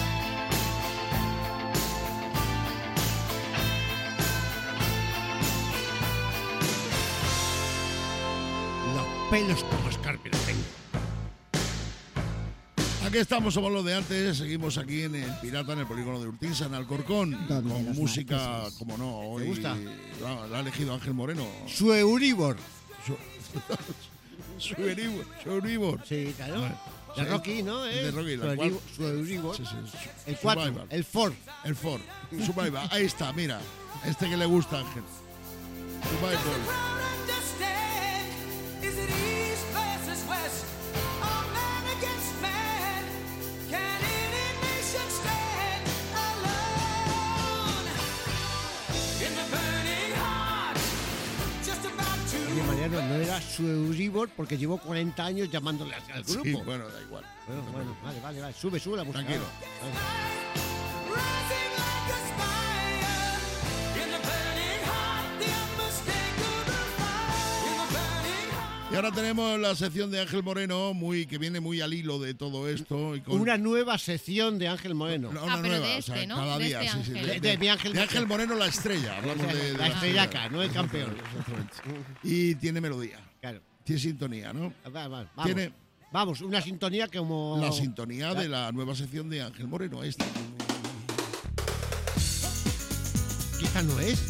Los pelos como escarpias tengo. Aquí estamos, somos los de antes, seguimos aquí en el Pirata, en el polígono de Urtiza, en Alcorcón, Donde con los música, marqueses. como no, hoy ¿Te gusta? La ha elegido Ángel Moreno. Su Euribor. Su Euribor. Sí, claro. Vale. De Sí, Rocky, ¿no? de Rocky, la Su cual- Euribor. Su Euribor. Sí, sí, El 4, Survival. el Ford. El Ford. Survival. Ahí está, mira. Este que le gusta a Ángel. Survival. Oye, Mariano, no era su Euribor porque llevo 40 años llamándole al grupo. Sí, bueno, da igual. Bueno, vale. Sube la música. Tranquilo. Y ahora tenemos la sección de Ángel Moreno, que viene muy al hilo de todo esto. Y con Una nueva sección de Ángel Moreno. una pero nueva, de o sea, este, ¿no? cada De día, este sí, sí, Ángel. De mi Ángel de Ángel Moreno, la estrella. Hablamos de la estrellaca, no el campeón. Exactamente. Y tiene melodía, Claro. tiene sintonía, ¿no? Vamos. Tiene Vamos, una sintonía como... la sintonía de la nueva sección de Ángel Moreno. Esta. Quizá no es.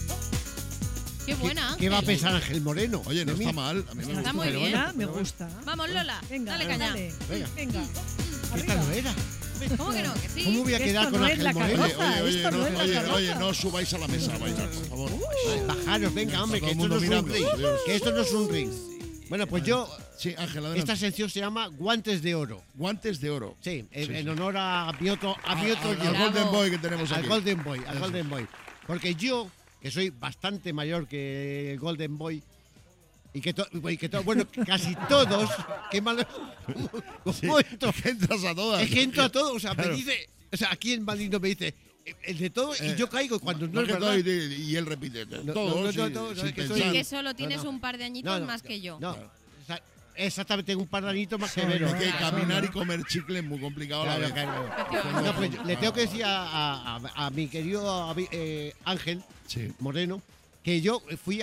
Qué buena, ¿Qué va a Ángel. pensar Ángel Moreno? Oye, no De mí. está mal. A mí me Está gusta. muy bien. Perdona, me gusta. Vamos, Lola, Venga, dale caña. dale. Venga. Venga. Esta no era. ¿Cómo que no? Que sí. ¿Cómo voy a Esto quedar con no es Ángel la Moreno? carroza. Esto no es la carroza. Oye, no subáis a la mesa a bailar, por favor. Bajaros, venga, hombre, Está que todo el esto no mundo es un mirando. ring. Dios. Que esto no es un ring. Bueno, pues yo... Sí, Ángel, adelante. Esta sección se llama Guantes de Oro. Guantes de oro. Sí, Sí, sí. en honor a mi otro Al yo. Golden Boy que tenemos Al aquí. Golden Boy, al Golden Boy. Porque yo, que soy bastante mayor que el Golden Boy, y que, bueno, casi todos, qué malo, ¿cómo entro? Es que entras a todas. Es que entro a todos, o sea, Claro. me dice, o sea, aquí en Madrid no me dice, el de todo, y yo caigo cuando no es que verdad. todo y él repite. No, Todo, no, sin- no, sin es que pensar. soy- Y que solo tienes no. un par de añitos más que yo. No, exactamente, un par de añitos más que Es menos. que caminar y comer chicle es muy complicado a la vez. Claro. No, pues, le tengo que decir a mi querido Ángel Sí. Moreno que yo fui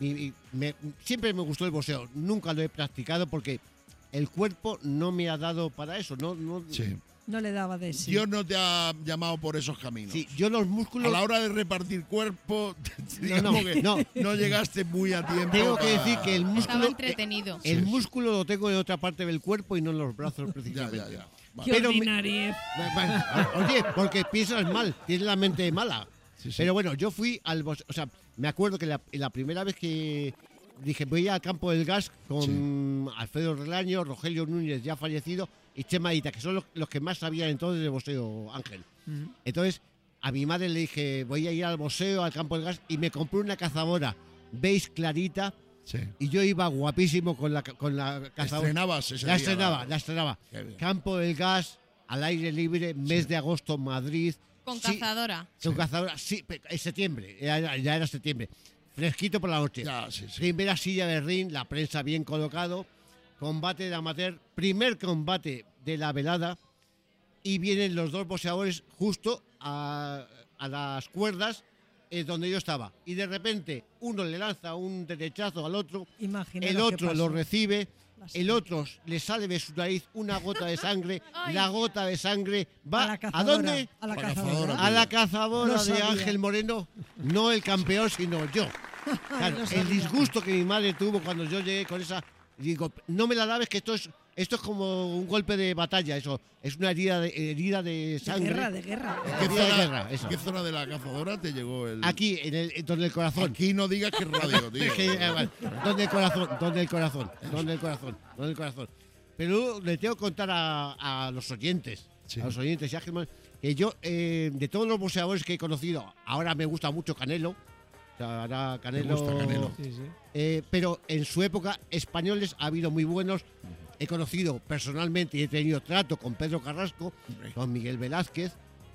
siempre me gustó el boxeo, nunca lo he practicado porque el cuerpo no me ha dado para eso, no Sí. No le daba de sí. Dios no te ha llamado por esos caminos. sí, yo los A músculos la hora de repartir cuerpo, digamos que no. no llegaste muy a tiempo. tengo que para- decir que el Estaba músculo entretenido. el músculo lo tengo en otra parte del cuerpo y no en los brazos Ya, precisamente. ya. Qué pero me- ordinario. Bueno, oye, porque piensas mal, tienes la mente mala. Sí, sí. Pero bueno, yo fui al boxeo, o sea, me acuerdo que la primera vez que dije voy al campo del gas con Alfredo Relaño, Rogelio Núñez ya fallecido y Chema Ita, que son los que más sabían entonces de boxeo, Ángel. Entonces, a mi madre le dije voy a ir al boxeo, al campo del gas y me compré una cazadora, veis clarita, Sí. y yo iba guapísimo con la cazadora. Estrenabas ese La día, estrenaba. Qué bien. Campo del gas, al aire libre, mes de agosto, Madrid. Con Sí, cazadora. con cazadora, sí, en septiembre, ya era septiembre. Fresquito por la noche. Ya, sí, sí. Primera silla de ring, la prensa bien colocado. Combate de amateur, primer combate de la velada. Y vienen los dos boxeadores justo a las cuerdas donde yo estaba. Y de repente uno le lanza un derechazo al otro, Imagina el lo que otro pasó. lo recibe, La el otro le sale de su nariz una gota de sangre, Ay. la gota de sangre va A la ¿a cazadora. dónde? A la La cazadora. cazadora. A la cazadora Lo de sabía. Ángel Moreno, no el campeón, sino yo. Claro, Lo el sabía. disgusto que mi madre tuvo cuando yo llegué con esa... Digo, no me la laves, que esto es como un golpe de batalla, eso. Es una herida de sangre. De guerra. ¿Qué Herida de zona, guerra, eso. ¿Qué zona de la cazadora te llegó el...? Aquí, donde el corazón. Aquí no digas que es radio, tío. Es que, bueno, donde el corazón. Pero le tengo que contar a los oyentes, Sí. a los oyentes, y a Ángel, que yo, de todos los boxeadores que he conocido, ahora me gusta mucho Canelo. O sea, ahora Canelo. gusta Canelo? Sí, sí. Pero en su época, españoles ha habido muy buenos. he conocido personalmente y he tenido trato con Pedro Carrasco, Hombre. con Miguel Velázquez,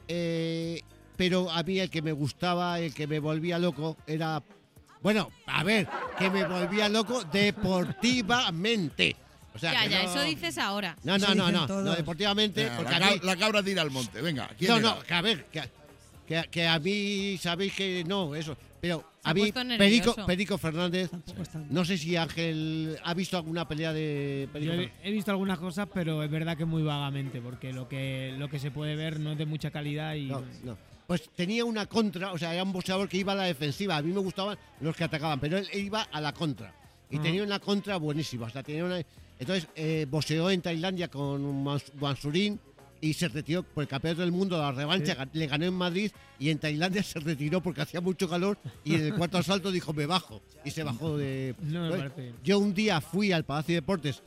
pero a mí el que me gustaba, el que me volvía loco era... Bueno, a ver, que me volvía loco deportivamente. O sea, Ya, que ya, no- eso dices ahora. No, Eso dicen no, todos. deportivamente, Venga, porque la, a mí... la cabra tira al monte, venga. ¿Quién No, era? no, que a ver, que a mí sabéis que no, eso. Pero Se a ha mí, puesto nervioso. Perico Fernández, Tampoco está bien. no sé si Ángel ha visto alguna pelea de Perico Yo Fernández. he visto algunas cosas, pero es verdad que muy vagamente, porque lo que se puede ver no es de mucha calidad y No, no. Pues tenía una contra, o sea, era un boxeador que iba a la defensiba. A mí me gustaban los que atacaban, pero él iba a la contra. Y Ajá. tenía una contra buenísima. O sea, tenía una... Entonces, boxeó en Tailandia con Mansurin y se retiró por el campeonato del mundo. La revancha le ganó en Madrid y en Tailandia se retiró porque hacía mucho calor y en el cuarto asalto dijo, me bajo. Y se bajó de... no me Entonces, parece bien. yo un día fui al Palacio de Deportes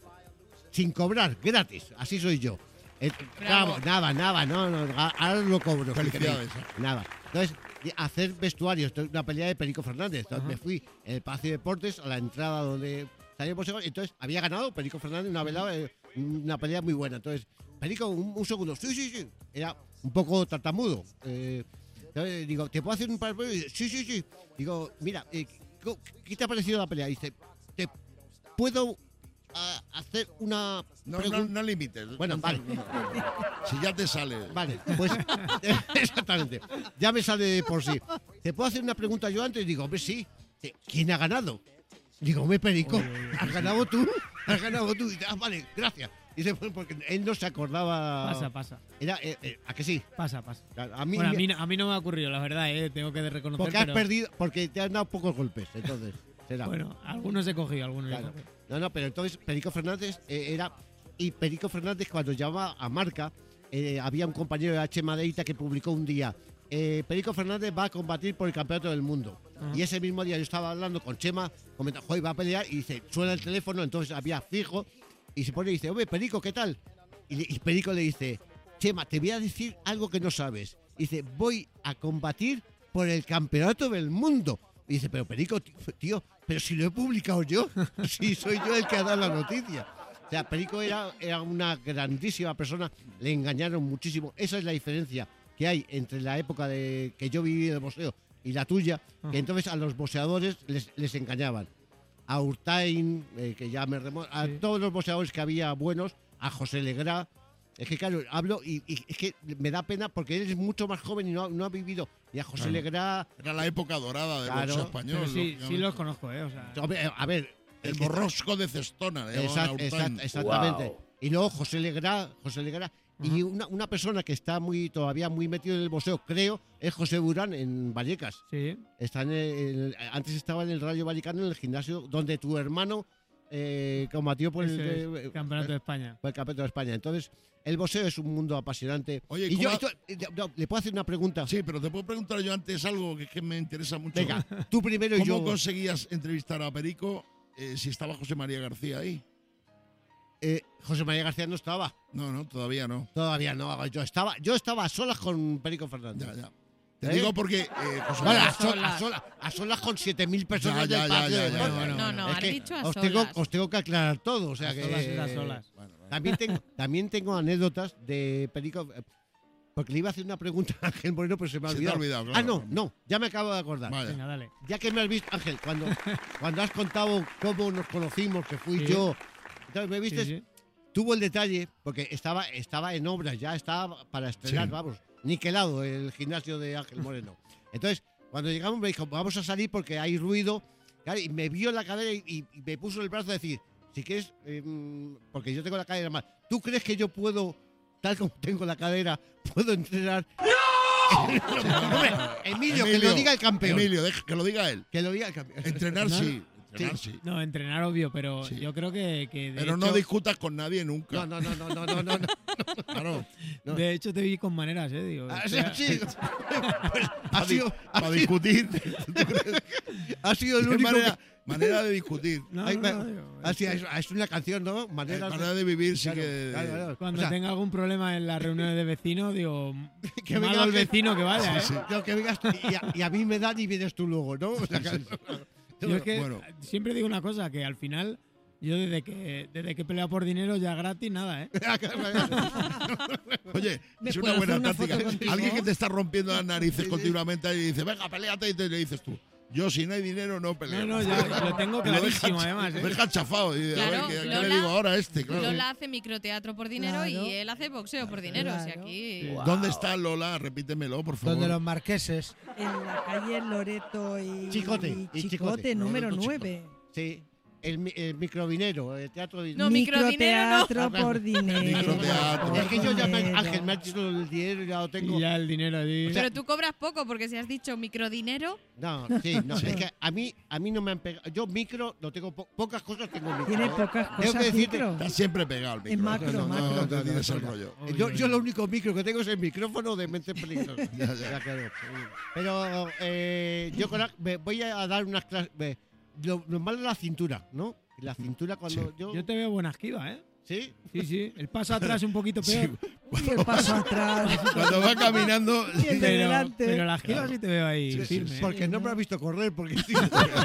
sin cobrar, gratis. Así soy yo. Bravo. Nada, no, ahora lo cobro. si Felicidades. queréis. Nada. Entonces, hacer vestuario, esto es una pelea de Perico Fernández. Entonces, me fui en el Palacio de Deportes a la entrada donde salía el boxeo. Entonces, había ganado Perico Fernández una pelea muy buena. Entonces, Perico, un segundo. Sí. Era un poco tartamudo. Entonces, digo, ¿te puedo hacer un par de... Sí. Digo, mira, ¿qué te ha parecido la pelea? Dice, ¿te puedo hacer una No limites. Bueno, vale. Si ya te sale. Vale, pues exactamente. Ya me sale de por sí. ¿Te puedo hacer una pregunta yo antes? Digo, hombre, sí. ¿Quién ha ganado? Digo, hombre, Perico, ¿has ganado tú? ¿Has ganado tú? Y dice, vale, gracias. Dice, pues, porque él no se acordaba. Pasa. Era, ¿a que sí? Pasa. A mí, Bueno, a mí no me ha ocurrido, la verdad, tengo que reconocer. porque has pero, perdido, porque te han dado pocos golpes, entonces. Será. Bueno, algunos he cogido, algunos he Claro. cogido. No, pero entonces Perico Fernández era... Y Perico Fernández cuando llamaba a Marca, había un compañero de H. Madeita que publicó un día, Perico Fernández va a combatir por el campeonato del mundo. Y ese mismo día yo estaba hablando con Chema, comenta, joder, va a pelear, y dice, suena el teléfono, entonces había fijo, y se pone y dice, hombre, Perico, ¿qué tal? Y Perico le dice, Chema, te voy a decir algo que no sabes. Y dice, voy a combatir por el campeonato del mundo. Y dice, pero Perico, tío, pero si lo he publicado yo, si soy yo el que ha dado la noticia. O sea, Perico era una grandísima persona, le engañaron muchísimo. Esa es la diferencia que hay entre la época de que yo viví de boxeo y la tuya, que entonces a los boxeadores les engañaban. A Urtain, que ya me remonto, a todos los boxeadores que había buenos, a José Legrá. Es que claro, hablo y es que me da pena porque él es mucho más joven y no ha vivido. Y a José Legrá... Era la época dorada del Claro, boxeo español. Pero sí lógicamente. los conozco, o sea, Hombre, a ver... El borrosco de Cestona. le llamaban a Urtain. Exactamente. Wow. Y luego José Legrá. Y una persona que está todavía muy metido en el boxeo, creo, es José Burán en Vallecas. sí. Está antes estaba en el Rayo Vallecano, en el gimnasio donde tu hermano combatió por Ese es, Campeonato de España. por el Campeonato de España. Entonces, el boxeo es un mundo apasionante. Oye, y yo, ¿cómo ¿le puedo hacer una pregunta? Sí, pero te puedo preguntar yo antes algo que me interesa mucho. Venga, tú primero y ¿Cómo yo. conseguías entrevistar a Perico si estaba José María García ahí? José María García no estaba. No, todavía no. Todavía no. Yo estaba a solas con Perico Fernández. Ya. Te digo porque José Vale, María... a solas con 7.000 personas Ya, del patio ya, de ya, Deportes. No, Es has que dicho a os tengo que aclarar todo. O sea A que, solas es a solas. También tengo anécdotas de Perico. Porque le iba a hacer una pregunta a Ángel Moreno, pero se me ha Se te ha olvidado. olvidado, claro. No, ya me acabo de acordar. Vale. Venga, dale. Ya que me has visto, Ángel, cuando has contado cómo nos conocimos, que fui Sí. yo. Entonces me viste, Sí. tuvo el detalle, porque estaba en obras, ya estaba para estrenar, Sí. vamos, niquelado el gimnasio de Ángel Moreno. Entonces, cuando llegamos me dijo, vamos a salir porque hay ruido. Claro, y me vio la cadera y me puso el brazo a decir, si quieres, porque yo tengo la cadera mal, ¿tú crees que yo puedo, tal como tengo la cadera, puedo entrenar? ¡No! Hombre, Emilio, que lo diga el campeón. Emilio, que lo diga él. Que lo diga el campeón. Entrenar No, sí. Entrenar sí. No, entrenar obvio, pero Sí. yo creo que de Pero hecho, no discutas con nadie nunca. No. Claro. no. de hecho te vi con maneras, digo. Ah, o sea, sí. Pues, ha sido Para discutir. ha sido el Es único manera de discutir. no, Ay, no, digo, es una canción, ¿no? Maneras Manera de vivir sí Claro, que... claro. Cuando O sea, tenga algún problema en las reuniones de vecinos, digo, Que que venga malo el alguien- vecino que vaya, ¿eh? no, que vengas tú y a mí me dan y vienes tú luego, ¿no? O sea, Yo es que Bueno. siempre digo una cosa, que al final Yo desde que he peleado por dinero ya gratis, nada, ¿eh? Oye, ¿Me es una puedo buena hacer una táctica. foto contigo? Alguien que te está rompiendo las narices continuamente y dice, venga, peleate, y te le dices tú, yo si no hay dinero no peleo. No, ya lo tengo Y lo clarísimo, deja- además, ¿eh? Lo deja chafado. Y dice, a ver, Claro, ¿qué Lola- le digo ahora a este? Claro. Lola hace microteatro por dinero Claro. y él hace boxeo por dinero. O sea, Claro. aquí. ¿Dónde está Lola? Repítemelo, por favor. Donde los marqueses. En la calle Loreto y Chicote, y Chicote, número Loreto, 9. Sí, el microvinero, el teatro de... No, microdinero no. Microteatro por dinero. Microteatro. Es que yo ya Dinero. Ángel, me ha dicho el dinero y ya lo tengo. Y ya el dinero allí. Pero tú cobras poco porque si has dicho microdinero. No, sí, no, es que a mí no me han pegado. Yo micro, no tengo pocas cosas, tengo micro. Tiene ¿eh? pocas Tengo que cosas decirte, micro. Está siempre pegado el micro. En macro, no, macro. No, no tienes el rollo. Yo lo único micro que tengo es el micrófono de Mente Peligrosa. Ya, claro. Pero yo voy a dar unas clases. Lo normal es la cintura, ¿no? La cintura cuando Yo te veo buena esquiva, ¿eh? ¿Sí? Sí. El paso atrás es un poquito peor. Y el paso atrás. Cuando va caminando. Y el de delante. Pero la esquiva sí te veo ahí firme. ¿eh? Porque no me has visto correr, porque sí.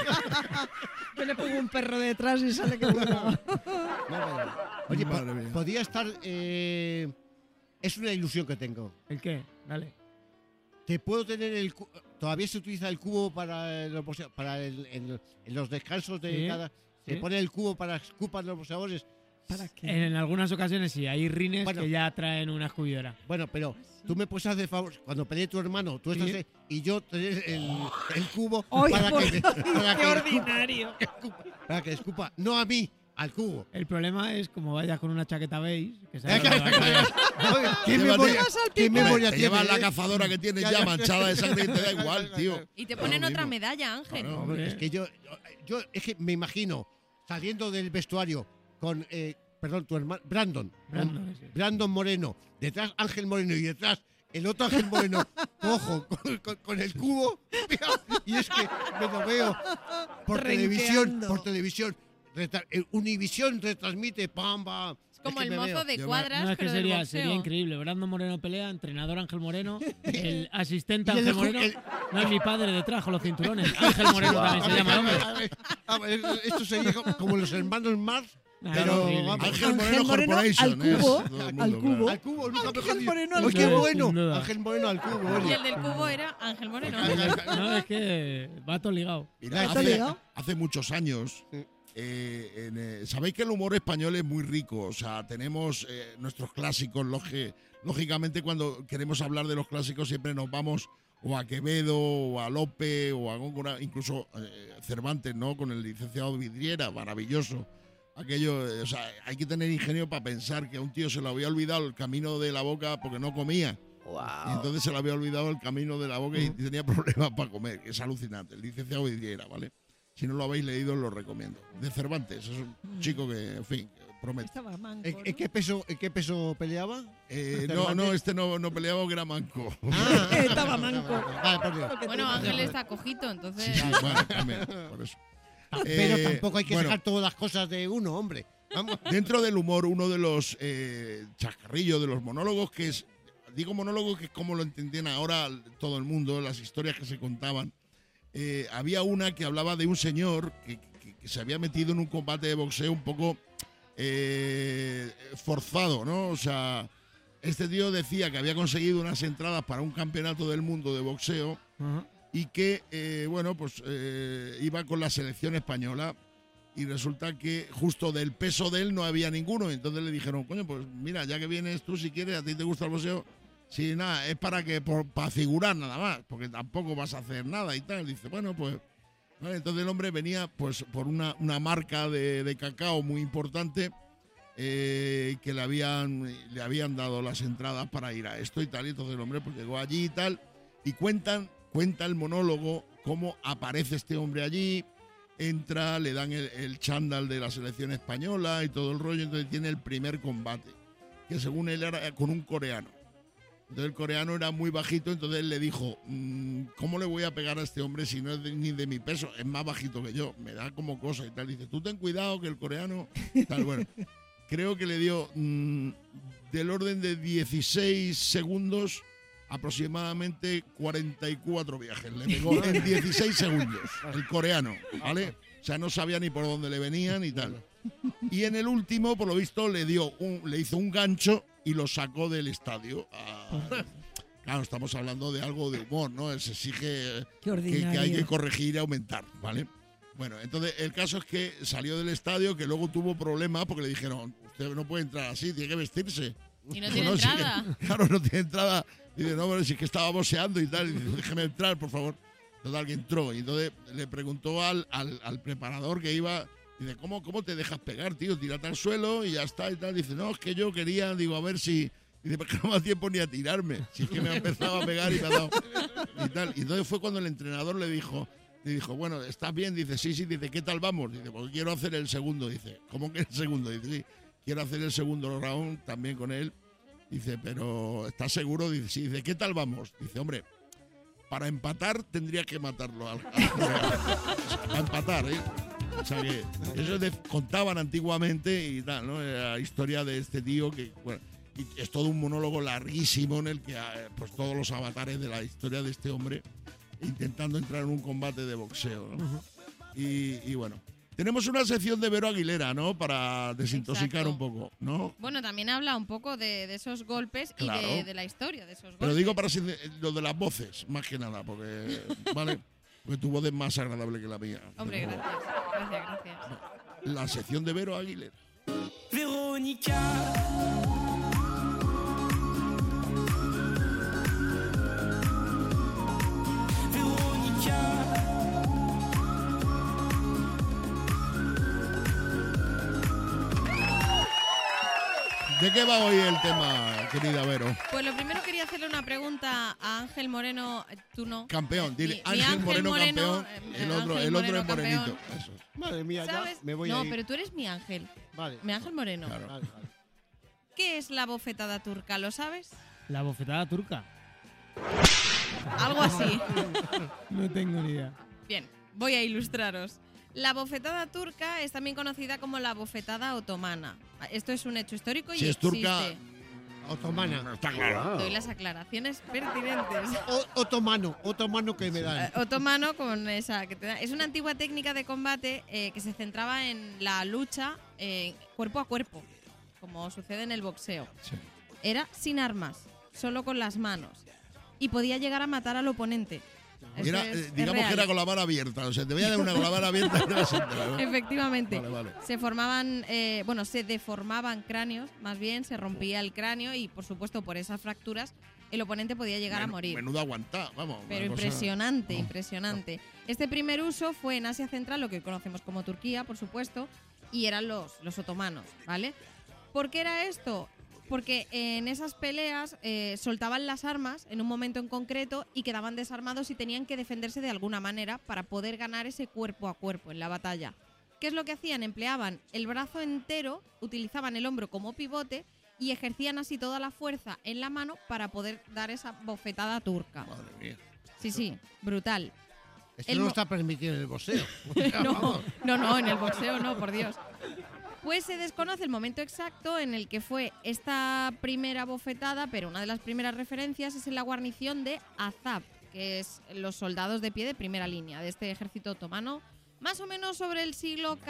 Yo le pongo un perro detrás y sale que bueno. Oye, Madre mía. podría estar. Es una ilusión que tengo. ¿El qué? Dale. Te puedo tener el. Todavía se utiliza el cubo para en los descansos de Sí, cada. Se sí. pone el cubo para escupar los boxeadores. ¿Para qué? En algunos ocasiones sí, hay rines Bueno. que ya traen una escudidora. Bueno, pero tú me puedes hacer favor, cuando pelee tu hermano, tú estás Sí. y yo tener el cubo ¡Ay, para por- que, para qué que ordinario! para que escupa, no a mí, al cubo. El problema es como vayas con una chaqueta beige, que sabes Oye, lo que va a caer. ¿Qué Llévate- memoria, qué memoria Te tiene? llevas la cazadora que tienes ya manchada de sangre y te da igual, tío. Y te ponen Lo otra mismo. medalla, Ángel. Claro. Hombre, es que yo es que me imagino saliendo del vestuario con perdón, tu hermano Brandon Moreno, detrás Ángel Moreno y detrás el otro Ángel Moreno, cojo con el cubo, y es que me lo veo por Renqueando. televisión. Univisión retransmite, pam, pam. Es como que el me mozo veo. de Yo me- cuadras, No, es que pero del sería boxeo. increíble. Brandon Moreno pelea, entrenador Ángel Moreno, el asistente Y el Ángel ju- Moreno. el- No es mi padre detrás con los cinturones. Ángel Moreno también se llama el hombre. A ver, esto sería como los hermanos Mars. Ah, Pero horrible. vamos, Ángel Moreno Moreno Corporation. al cubo, es todo el al mundo, cubo. claro. al cubo, nunca mejor Ángel dicho. Moreno al ¡Ay, qué cubo. bueno! Sin duda. Ángel Moreno al cubo. Y oye. el del cubo era Ángel Moreno. No, es que va todo ligado. Mira, ¿Está ligado? hace muchos años, sabéis que el humor español es muy rico. O sea, tenemos nuestros clásicos. Lógicamente, cuando queremos hablar de los clásicos, siempre nos vamos o a Quevedo, o a Lope, o a Góngora, incluso Cervantes, ¿no? Con el licenciado Vidriera, maravilloso. Aquello, o sea, hay que tener ingenio para pensar que a un tío se le había olvidado el camino de la boca porque no comía. Y entonces se le había olvidado el camino de la boca y tenía problemas para comer, que es alucinante. El licenciado Vidriera, ¿vale? Si no lo habéis leído, os lo recomiendo. De Cervantes, es un chico que, en fin, promete. Estaba manco, ¿En qué peso peleaba? No, este no peleaba que era manco. Ah, Estaba manco. Vale, por Dios. Bueno, Ángel está cojito, entonces. Sí, bueno, también, por eso. Pero tampoco hay que bueno, sacar todas las cosas de uno, hombre. Vamos. Dentro del humor, uno de los chascarrillos, de los monólogos, que es, digo monólogos que es como lo entendían ahora todo el mundo, las historias que se contaban. Había una que hablaba de un señor que se había metido en un combate de boxeo un poco forzado, ¿no? O sea, este tío decía que había conseguido unas entradas para un campeonato del mundo de boxeo y que, iba con la selección española y resulta que justo del peso de él no había ninguno. Entonces le dijeron, coño, pues mira, ya que vienes tú, si quieres, a ti te gusta el boxeo, sí, nada, es para figurar nada más, porque tampoco vas a hacer nada y tal. Dice, bueno, pues... Vale, entonces el hombre venía pues por una marca de cacao muy importante que le habían dado las entradas para ir a esto y tal. Y entonces el hombre pues llegó allí y tal. Y cuenta el monólogo cómo aparece este hombre allí, entra, le dan el chándal de la selección española y todo el rollo. Entonces tiene el primer combate, que según él era con un coreano. Entonces el coreano era muy bajito, entonces él le dijo, ¿cómo le voy a pegar a este hombre si no es ni de mi peso? Es más bajito que yo, me da como cosa y tal. Dice, tú ten cuidado que el coreano... Tal, bueno, creo que le dio del orden de 16 segundos, aproximadamente 44 viajes. Le pegó en 16 segundos el coreano, ¿vale? O sea, no sabía ni por dónde le venían y tal. Y en el último, por lo visto, le hizo un gancho y lo sacó del estadio. Claro, estamos hablando de algo de humor, ¿no? Se exige que hay que corregir y aumentar, ¿vale? Bueno, entonces el caso es que salió del estadio, que luego tuvo problemas porque le dijeron, usted no puede entrar así, tiene que vestirse. Y no tiene entrada. Claro, no tiene entrada. Dice, no, pero si es que estaba boxeando y tal. Y dice, déjeme entrar, por favor. Total, que entró. Y entonces le preguntó al preparador que iba, dice, ¿cómo te dejas pegar, tío? Tírate al suelo y ya está y tal. Dice, no, es que yo quería, digo, a ver si... Dice, porque no me da tiempo ni a tirarme. Si es que me ha empezado a pegar y me ha dado... Y tal. Y entonces fue cuando el entrenador le dijo, bueno, ¿estás bien? Dice, sí. Dice, ¿qué tal vamos? Dice, porque quiero hacer el segundo. Dice, ¿cómo que el segundo? Dice, sí, quiero hacer el segundo round también con él. Dice, pero ¿estás seguro? Dice, sí. Dice, ¿qué tal vamos? Dice, hombre, para empatar tendría que matarlo. Para empatar, ¿eh? O sea que eso contaban antiguamente y tal, ¿no? La historia de este tío que, bueno, y es todo un monólogo larguísimo en el que pues todos los avatares de la historia de este hombre intentando entrar en un combate de boxeo, ¿no? Y bueno, tenemos una sección de Vero Aguilera, ¿no? Para desintoxicar Exacto. un poco, ¿no? Bueno, también habla un poco de esos golpes Claro. y de la historia de esos golpes. Pero digo para lo de las voces, más que nada, porque, ¿vale? Porque tu voz es más agradable que la mía. Hombre, Pero, gracias. la sección de Vero Aguilera. Verónica. ¿De qué va hoy el tema, querida Vero? Pues lo primero quería hacerle una pregunta a Ángel Moreno, tú no. Campeón, dile, Mi Ángel Moreno campeón, el otro Ángel es Moreno morenito. campeón. Eso. Madre mía, ¿Sabes? ya me voy no, a ir. pero tú eres mi Ángel. Vale. Mi Ángel Moreno. Claro. Vale. ¿Qué es la bofetada turca? ¿Lo sabes? La bofetada turca. Algo así. No tengo ni idea. Bien, voy a ilustraros. La bofetada turca es también conocida como la bofetada otomana. Esto es un hecho histórico y Si es turca, existe. Otomana. está claro. Doy las aclaraciones pertinentes. Otomano que me dan. Otomano con esa que te da. Es una antigua técnica de combate que se centraba en la lucha cuerpo a cuerpo, como sucede en el boxeo. Sí. Era sin armas, solo con las manos, y podía llegar a matar al oponente. Esto Era, es digamos real. que era con la mano abierta. O sea, te voy a dar una con la mano abierta y te vas a enterar, ¿no? Efectivamente. Vale. Se formaban, se deformaban cráneos, más bien, se rompía el cráneo y, por supuesto, por esas fracturas, el oponente podía llegar a morir. Menudo aguantar, vamos. Pero una cosa- impresionante, impresionante. Este primer uso fue en Asia Central, lo que conocemos como Turquía, por supuesto, y eran los otomanos, ¿vale? ¿Por qué era esto? Porque en esas peleas soltaban las armas en un momento en concreto y quedaban desarmados y tenían que defenderse de alguna manera para poder ganar ese cuerpo a cuerpo en la batalla. ¿Qué es lo que hacían? Empleaban el brazo entero, utilizaban el hombro como pivote y ejercían así toda la fuerza en la mano para poder dar esa bofetada turca. Madre mía. Sí, brutal. Esto El no mo- está permitido en el boxeo. No, en el boxeo no, por Dios. Pues se desconoce el momento exacto en el que fue esta primera bofetada, pero una de las primeras referencias es en la guarnición de Azap, que es los soldados de pie de primera línea de este ejército otomano, más o menos sobre el siglo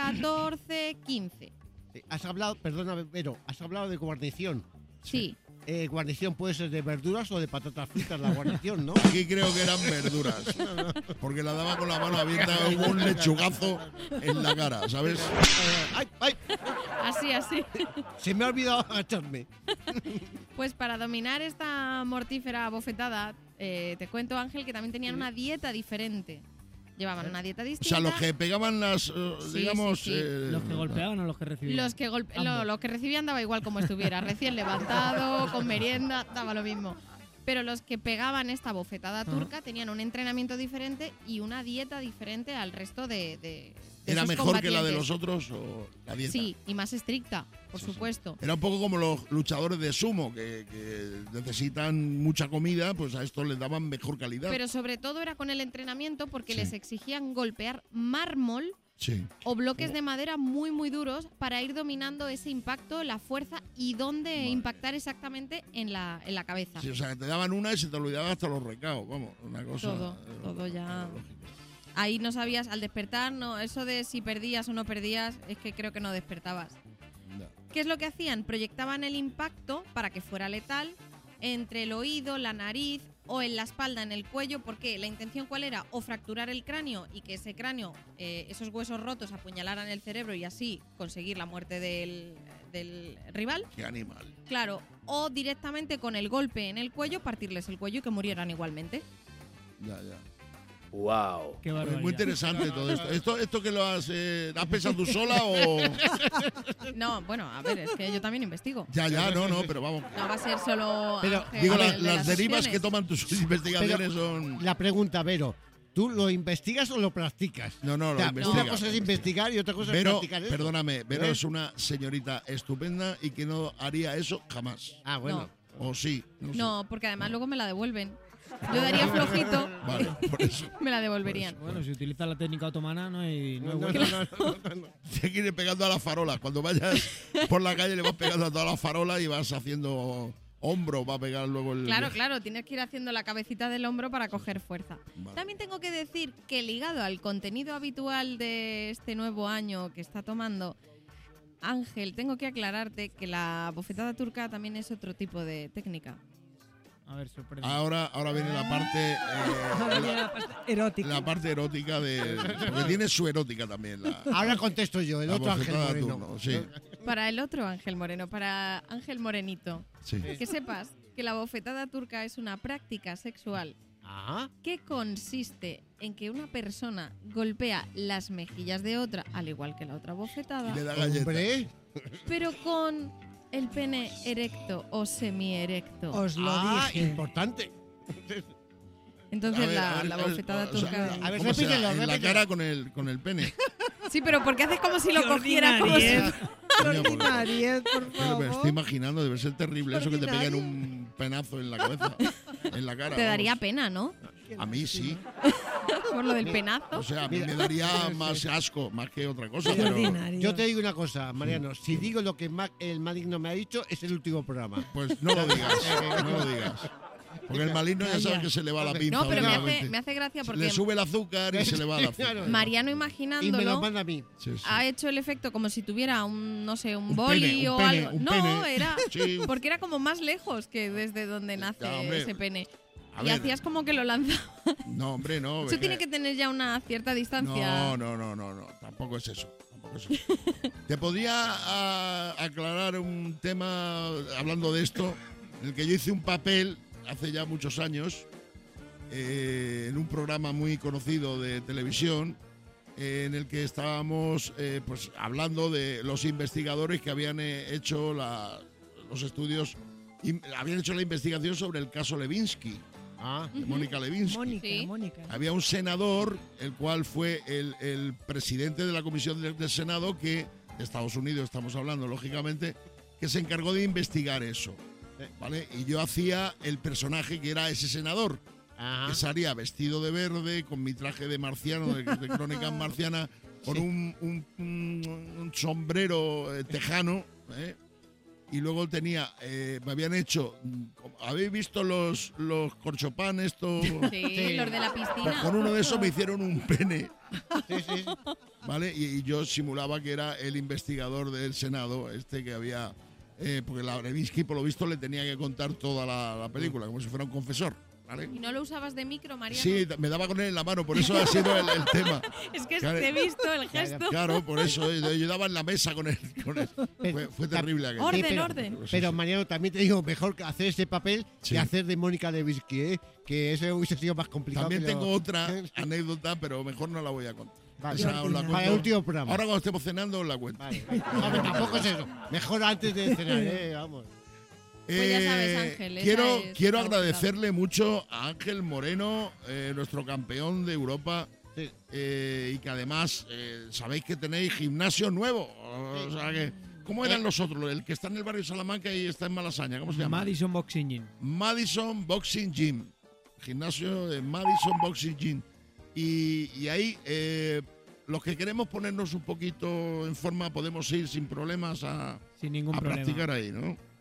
XIV-XV. Has hablado, perdóname, pero has hablado de guarnición. Sí. Guarnición puede ser de verduras o de patatas fritas, la guarnición, ¿no? Aquí creo que eran verduras. Porque la daba con la mano abierta como un lechugazo en la cara, ¿sabes? ¡Ay, ay! Así. Se me ha olvidado agacharme. Pues para dominar esta mortífera bofetada, te cuento, Ángel, que también tenían una dieta diferente. Llevaban una dieta O distinta. sea, los que pegaban las, digamos... sí. ¿Los que golpeaban o los que recibían? Los que recibían daba igual como estuviera, recién levantado, con merienda, daba lo mismo. Pero los que pegaban esta bofetada turca tenían un entrenamiento diferente y una dieta diferente al resto de ¿Era esos mejor que la de combatientes. los otros o la dieta? Sí, y más estricta, por supuesto. Era un poco como los luchadores de sumo, que necesitan mucha comida, pues a estos les daban mejor calidad. Pero sobre todo era con el entrenamiento porque Sí. les exigían golpear mármol Sí. o bloques de madera muy muy duros para ir dominando ese impacto, la fuerza y dónde impactar exactamente en la cabeza. Sí, o sea, que te daban una y se te olvidaban hasta los recaos, vamos, una cosa... Todo ya. ahí no sabías, al despertar, no, eso de si perdías o no perdías, es que creo que no despertabas. No. ¿Qué es lo que hacían? Proyectaban el impacto para que fuera letal entre el oído, la nariz o en la espalda, en el cuello, porque la intención ¿cuál era? O fracturar el cráneo y que ese cráneo, esos huesos rotos apuñalaran el cerebro y así conseguir la muerte del rival. Qué animal. Claro, o directamente con el golpe en el cuello partirles el cuello y que murieran igualmente. Ya, ya. Wow. Qué Es barbaridad. muy interesante todo esto. ¿Esto que lo has pensado tú sola o...? No, bueno, a ver, es que yo también investigo. Ya, no, pero vamos. No va a ser solo Pero, Ángel Digo, de las derivas sesiones. que toman tus investigaciones son... La pregunta, Vero, ¿tú lo investigas o lo practicas? No, lo O sea, investiga. una cosa es investigar y otra cosa es Vero, practicar eso. perdóname, Vero ¿Eh? es una señorita estupenda y que no haría eso jamás. Ah, bueno. O sí. No, sé. No, porque además luego me la devuelven. Yo daría flojito, Vale, por eso. me la devolverían. Bueno, si utilizas la técnica otomana no hay No, vuelta. Tienes que ir pegando a las farolas. Cuando vayas por la calle le vas pegando a todas las farolas y vas haciendo hombro, va a pegar luego el... Claro, tienes que ir haciendo la cabecita del hombro para coger fuerza. Vale. También tengo que decir que ligado al contenido habitual de este nuevo año que está tomando Ángel, tengo que aclararte que la bofetada turca también es otro tipo de técnica. A ver, sorprende. Ahora viene la parte... Ahora viene la parte erótica. la parte erótica de... Porque tiene su erótica también. Ahora contesto yo, el la otro Ángel bofetada Moreno. turno, sí. Para el otro Ángel Moreno, para Ángel Morenito, Sí. que sepas que la bofetada turca es una práctica sexual Ah, que consiste en que una persona golpea las mejillas de otra, al igual que la otra bofetada, Y le da galleta. hombre. pero con el pene erecto o semierecto. Os lo dije. Importante. Entonces A ver, la bofetada o sea, turca... a ver, ¿cómo será? repítelo, En la repítelo. cara con el pene. Sí, pero porque haces como si lo Qué cogiera como si... ordinariez. Coño, porque- Ordinariez, por Pero me estoy favor. imaginando, debe ser terrible eso que te peguen Ordinario. un penazo en la cabeza, en la cara. Te daría vamos. pena, ¿no? A mí sí. Por lo del penazo. O sea, a mí me daría más asco, más que otra cosa, Qué pero... ordinario. Yo te digo una cosa, Mariano. Si digo lo que el maligno me ha dicho, es el último programa. Pues no lo digas, no lo digas. Porque el maligno ya sabes que se le va la pinza. No, pero últimamente. me hace gracia porque Le sube el azúcar y se le va la azúcar. Claro. Mariano Y me lo imaginándolo manda a mí. Sí, sí. ha hecho el efecto como si tuviera un, no sé, un Un boli pene, o un pene, algo. un No, pene. era Sí. porque era como más lejos que desde donde nace Ya, hombre. ese pene. A Y ver. hacías como que lo lanzaba. No, hombre, no. Eso venga. tiene que tener ya una cierta distancia. No. Tampoco es eso. Te podría aclarar un tema hablando de esto, en el que yo hice un papel hace ya muchos años en un programa muy conocido de televisión en el que estábamos pues hablando de los investigadores que habían hecho los estudios, habían hecho la investigación sobre el caso Levinsky, de Mónica Levinsky. Mónica, Sí. Mónica. Había un senador, el cual fue el presidente de la comisión del Senado, que de Estados Unidos estamos hablando, lógicamente, que se encargó de investigar eso. ¿Vale? Y yo hacía el personaje que era ese senador, que salía vestido de verde, con mi traje de marciano, de crónica marciana, con un sombrero tejano, ¿eh? Y luego tenía, me habían hecho, ¿habéis visto los corchopán estos? Sí, los de la Pues piscina. con uno de esos me hicieron un pene, Sí, sí. ¿vale? Y yo simulaba que era el investigador del Senado, que había, porque la Levinsky, por lo visto, le tenía que contar toda la película, como si fuera un confesor, ¿vale? ¿Y no lo usabas de micro, Mariano? Sí, me daba con él en la mano, por eso ha sido el tema. Es que Claro. te he visto el gesto. Claro, por eso, yo daba en la mesa con él. Fue terrible aquello. Orden, pero, orden. Pero Mariano, también te digo, mejor que hacer ese papel Sí. que hacer de Mónica Lewinsky, ¿eh? Que eso hubiese sido más complicado. También que lo- tengo otra anécdota, pero mejor no la voy a contar. Vale, Esa os la para el cuento. último programa. Ahora cuando estemos cenando os la cuento. Vale, vale. No, pero tampoco es eso. Mejor antes de cenar, vamos. Pues ya sabes, Ángel, esa es quiero la agradecerle mucho a Ángel Moreno, nuestro campeón de Europa, Sí. y que además sabéis que tenéis gimnasio nuevo. O sea que, ¿cómo eran los otros? El que está en el barrio Salamanca y está en Malasaña, ¿cómo se llama? Madison Boxing Gym. Madison Boxing Gym. Gimnasio de Madison Boxing Gym. Y ahí, los que queremos ponernos un poquito en forma, podemos ir sin problemas a Sin ningún problema. practicar ahí, ¿no?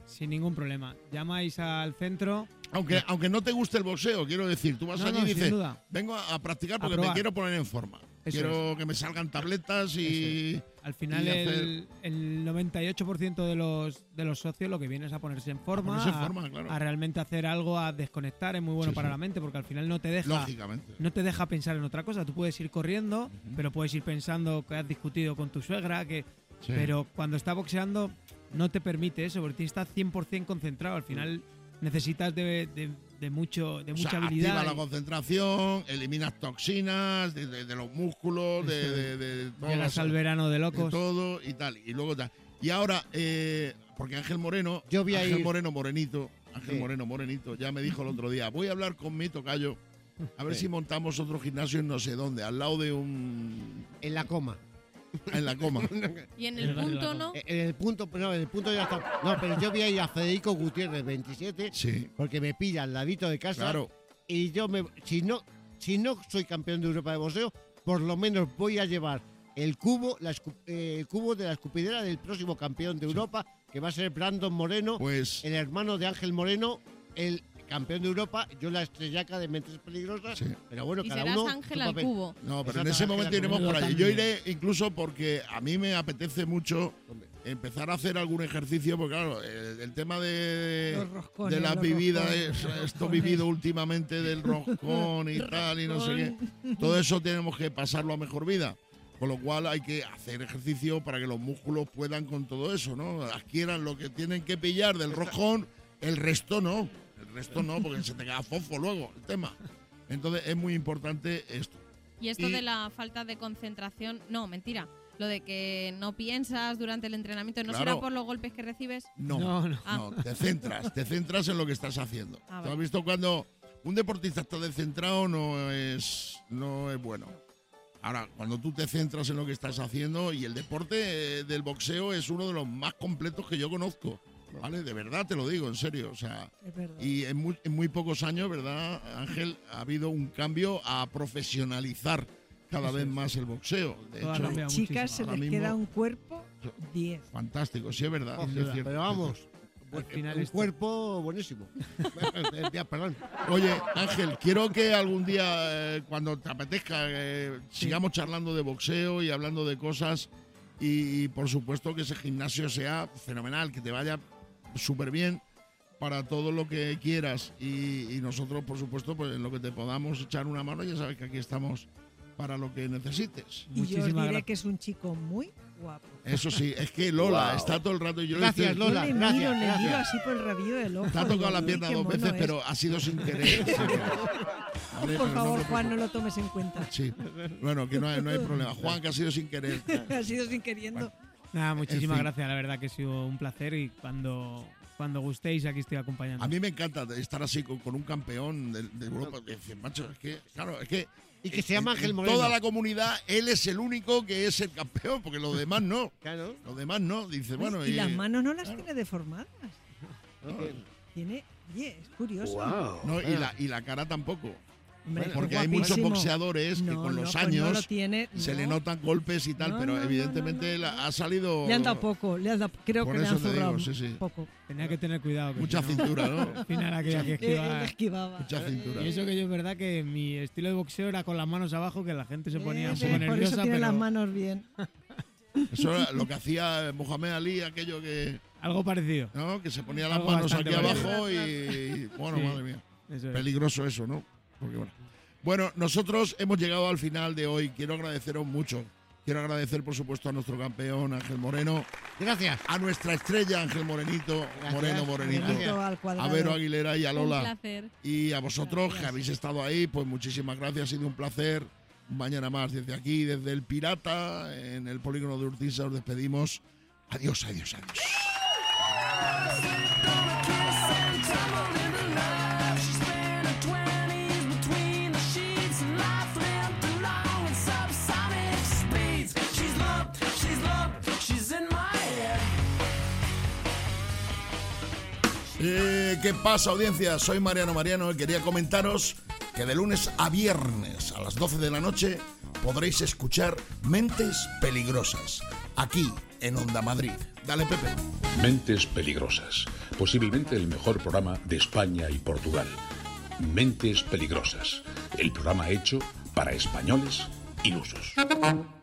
Sin ningún problema. Llamáis al centro. Aunque no te guste el boxeo, quiero decir, tú vas allí y dices, sin duda. vengo a practicar porque me probar. quiero poner en forma. Eso Quiero que me salgan tabletas y... Al final y hacer- el 98% de los socios lo que viene es a ponerse en forma, ponerse en forma, claro. a realmente hacer algo, a desconectar. Es muy bueno Sí, para sí. la mente porque al final no te deja Lógicamente. no te deja pensar en otra cosa. Tú puedes ir corriendo, pero puedes ir pensando que has discutido con tu suegra, Sí. pero cuando estás boxeando no te permite eso, porque tienes que estar 100% concentrado. Al final necesitas de mucha O sea, habilidad. activa la concentración, eliminas toxinas de los músculos, de todas Llegas las- al verano de de locos. todo y tal. Y luego tal. Y ahora, porque Ángel Moreno, Yo voy a Ángel ir- Moreno Morenito, Ángel Sí. Moreno Morenito, ya me dijo el otro día, voy a hablar con mi tocayo, a ver Sí. si montamos otro gimnasio en no sé dónde, al lado de un... En la coma. en la coma. Y en el punto no. En el punto, no, en el punto ya está. No, pero yo voy a ir a Federico Gutiérrez 27 Sí, porque me pilla al ladito de casa. claro. Y yo si no soy campeón de Europa de boxeo, por lo menos voy a llevar el cubo, el cubo de la escupidera del próximo campeón de Europa, que va a ser Brandon Moreno, Pues el hermano de Ángel Moreno, el campeón de Europa, yo la estrellaca de Mentes Peligrosas, Sí. pero bueno, Y cada serás uno Ángel su al papel. cubo. no, pero Exacto, en ese Ángel momento Ángel iremos por Moreno allí. Yo también. iré incluso porque a mí me apetece mucho empezar a hacer algún ejercicio, porque claro, el tema de Los roscones, la los vivida, roscones, esto vivido últimamente del roscón y tal, y no sé qué, todo eso tenemos que pasarlo a mejor vida. Con lo cual hay que hacer ejercicio para que los músculos puedan con todo eso, ¿no? Adquieran lo que tienen que pillar del roscón, el resto no. El resto no, porque se te queda fofo luego el tema. Entonces es muy importante esto. Y esto Y- de la falta de concentración, no, mentira. Lo de que no piensas durante el entrenamiento, ¿no Claro. será por los golpes que recibes? No, No, no. Ah. no, te centras en lo que estás haciendo. Ah, ¿Tú vale. has visto cuando un deportista está descentrado no es bueno? Ahora, cuando tú te centras en lo que estás haciendo, y el deporte del boxeo es uno de los más completos que yo conozco, ¿vale? De verdad te lo digo, en serio, o sea, Es verdad. y en muy pocos años, ¿verdad, Ángel? Ha habido un cambio a profesionalizar cada vez más el boxeo. De Todo ha hecho, cambiado Chicas muchísimo. se Ahora les mismo- queda un cuerpo 10. fantástico, sí es verdad. Oh, sí es cierto. pero vamos, Al final un esto- cuerpo buenísimo. Ya, perdón. Oye, Ángel, quiero que algún día, cuando te apetezca, sigamos charlando de boxeo y hablando de cosas y, por supuesto, que ese gimnasio sea fenomenal, que te vaya súper bien para todo lo que quieras y nosotros, por supuesto, pues en lo que te podamos echar una mano, ya sabes que aquí estamos para lo que necesites. Y yo os Muchísimas diré gracias. que es un chico muy guapo. Eso sí, es que Lola está todo el rato y yo le Gracias, estoy- Lola. Yo le gracias, miro, le gracias. miro así por el rabillo del ojo. Te ha tocado digo, la "Uy, pierna qué dos mono veces, es". pero ha sido sin querer. Vale, Por pero favor, no te Juan, no lo tomes en cuenta. Sí, bueno, que no hay problema. Juan, que ha sido sin querer. Ha sido sin queriendo. Nada, muchísimas fin. gracias, la verdad que ha sido un placer y cuando gustéis aquí estoy acompañando. A mí me encanta estar así con un campeón de Europa. Decir, macho, es que, claro, es que. Y que se llama en Ángel Moreno. toda la comunidad, él es el único que es el campeón, porque los demás no. Claro. Los demás no. Dice, bueno. y las manos no las claro. tiene deformadas. Tiene. Oye, es curioso. No, y la cara tampoco. Hombre, Porque es hay muchos guapísimo. boxeadores que No, con no, los pues no años lo tiene, se no. le notan golpes y tal, No, pero no, no, evidentemente no, no. ha salido. Le han dado poco, creo Por que le eso han te digo, zurrado sí, sí. poco. Tenía que tener cuidado. Que Mucha si no, cintura, ¿no? al final aquella que Él esquiva. esquivaba. Mucha cintura. Y eso que yo es verdad que mi estilo de boxeo era con las manos abajo, que la gente se ponía un poco Por nerviosa, eso tiene pero las manos bien. Eso era lo que hacía Mohamed Ali, aquello que. algo parecido. ¿No? Que se ponía las Algo manos aquí bastante abajo y. Bueno, Sí. madre mía. Eso es. Peligroso eso, ¿no? Porque bueno, nosotros hemos llegado al final de hoy. Quiero agradeceros mucho. Quiero agradecer, por supuesto, a nuestro campeón Ángel Moreno, Gracias. a nuestra estrella Ángel Morenito, Gracias. Morenito, Morenito al a cuadrado. Vero Aguilera y a Un Lola. placer. Y a vosotros Gracias. que habéis estado ahí, pues muchísimas gracias. Ha sido un placer. Mañana más desde aquí, desde el Pirata, en el polígono de Urtiza, os despedimos. Adiós, adiós, adiós. ¿Qué pasa, audiencia? Soy Mariano y quería comentaros que de lunes a viernes a las 12 de la noche podréis escuchar Mentes Peligrosas, aquí en Onda Madrid. Dale, Pepe. Mentes peligrosas. Posiblemente el mejor programa de España y Portugal. Mentes peligrosas. El programa hecho para españoles ilusos.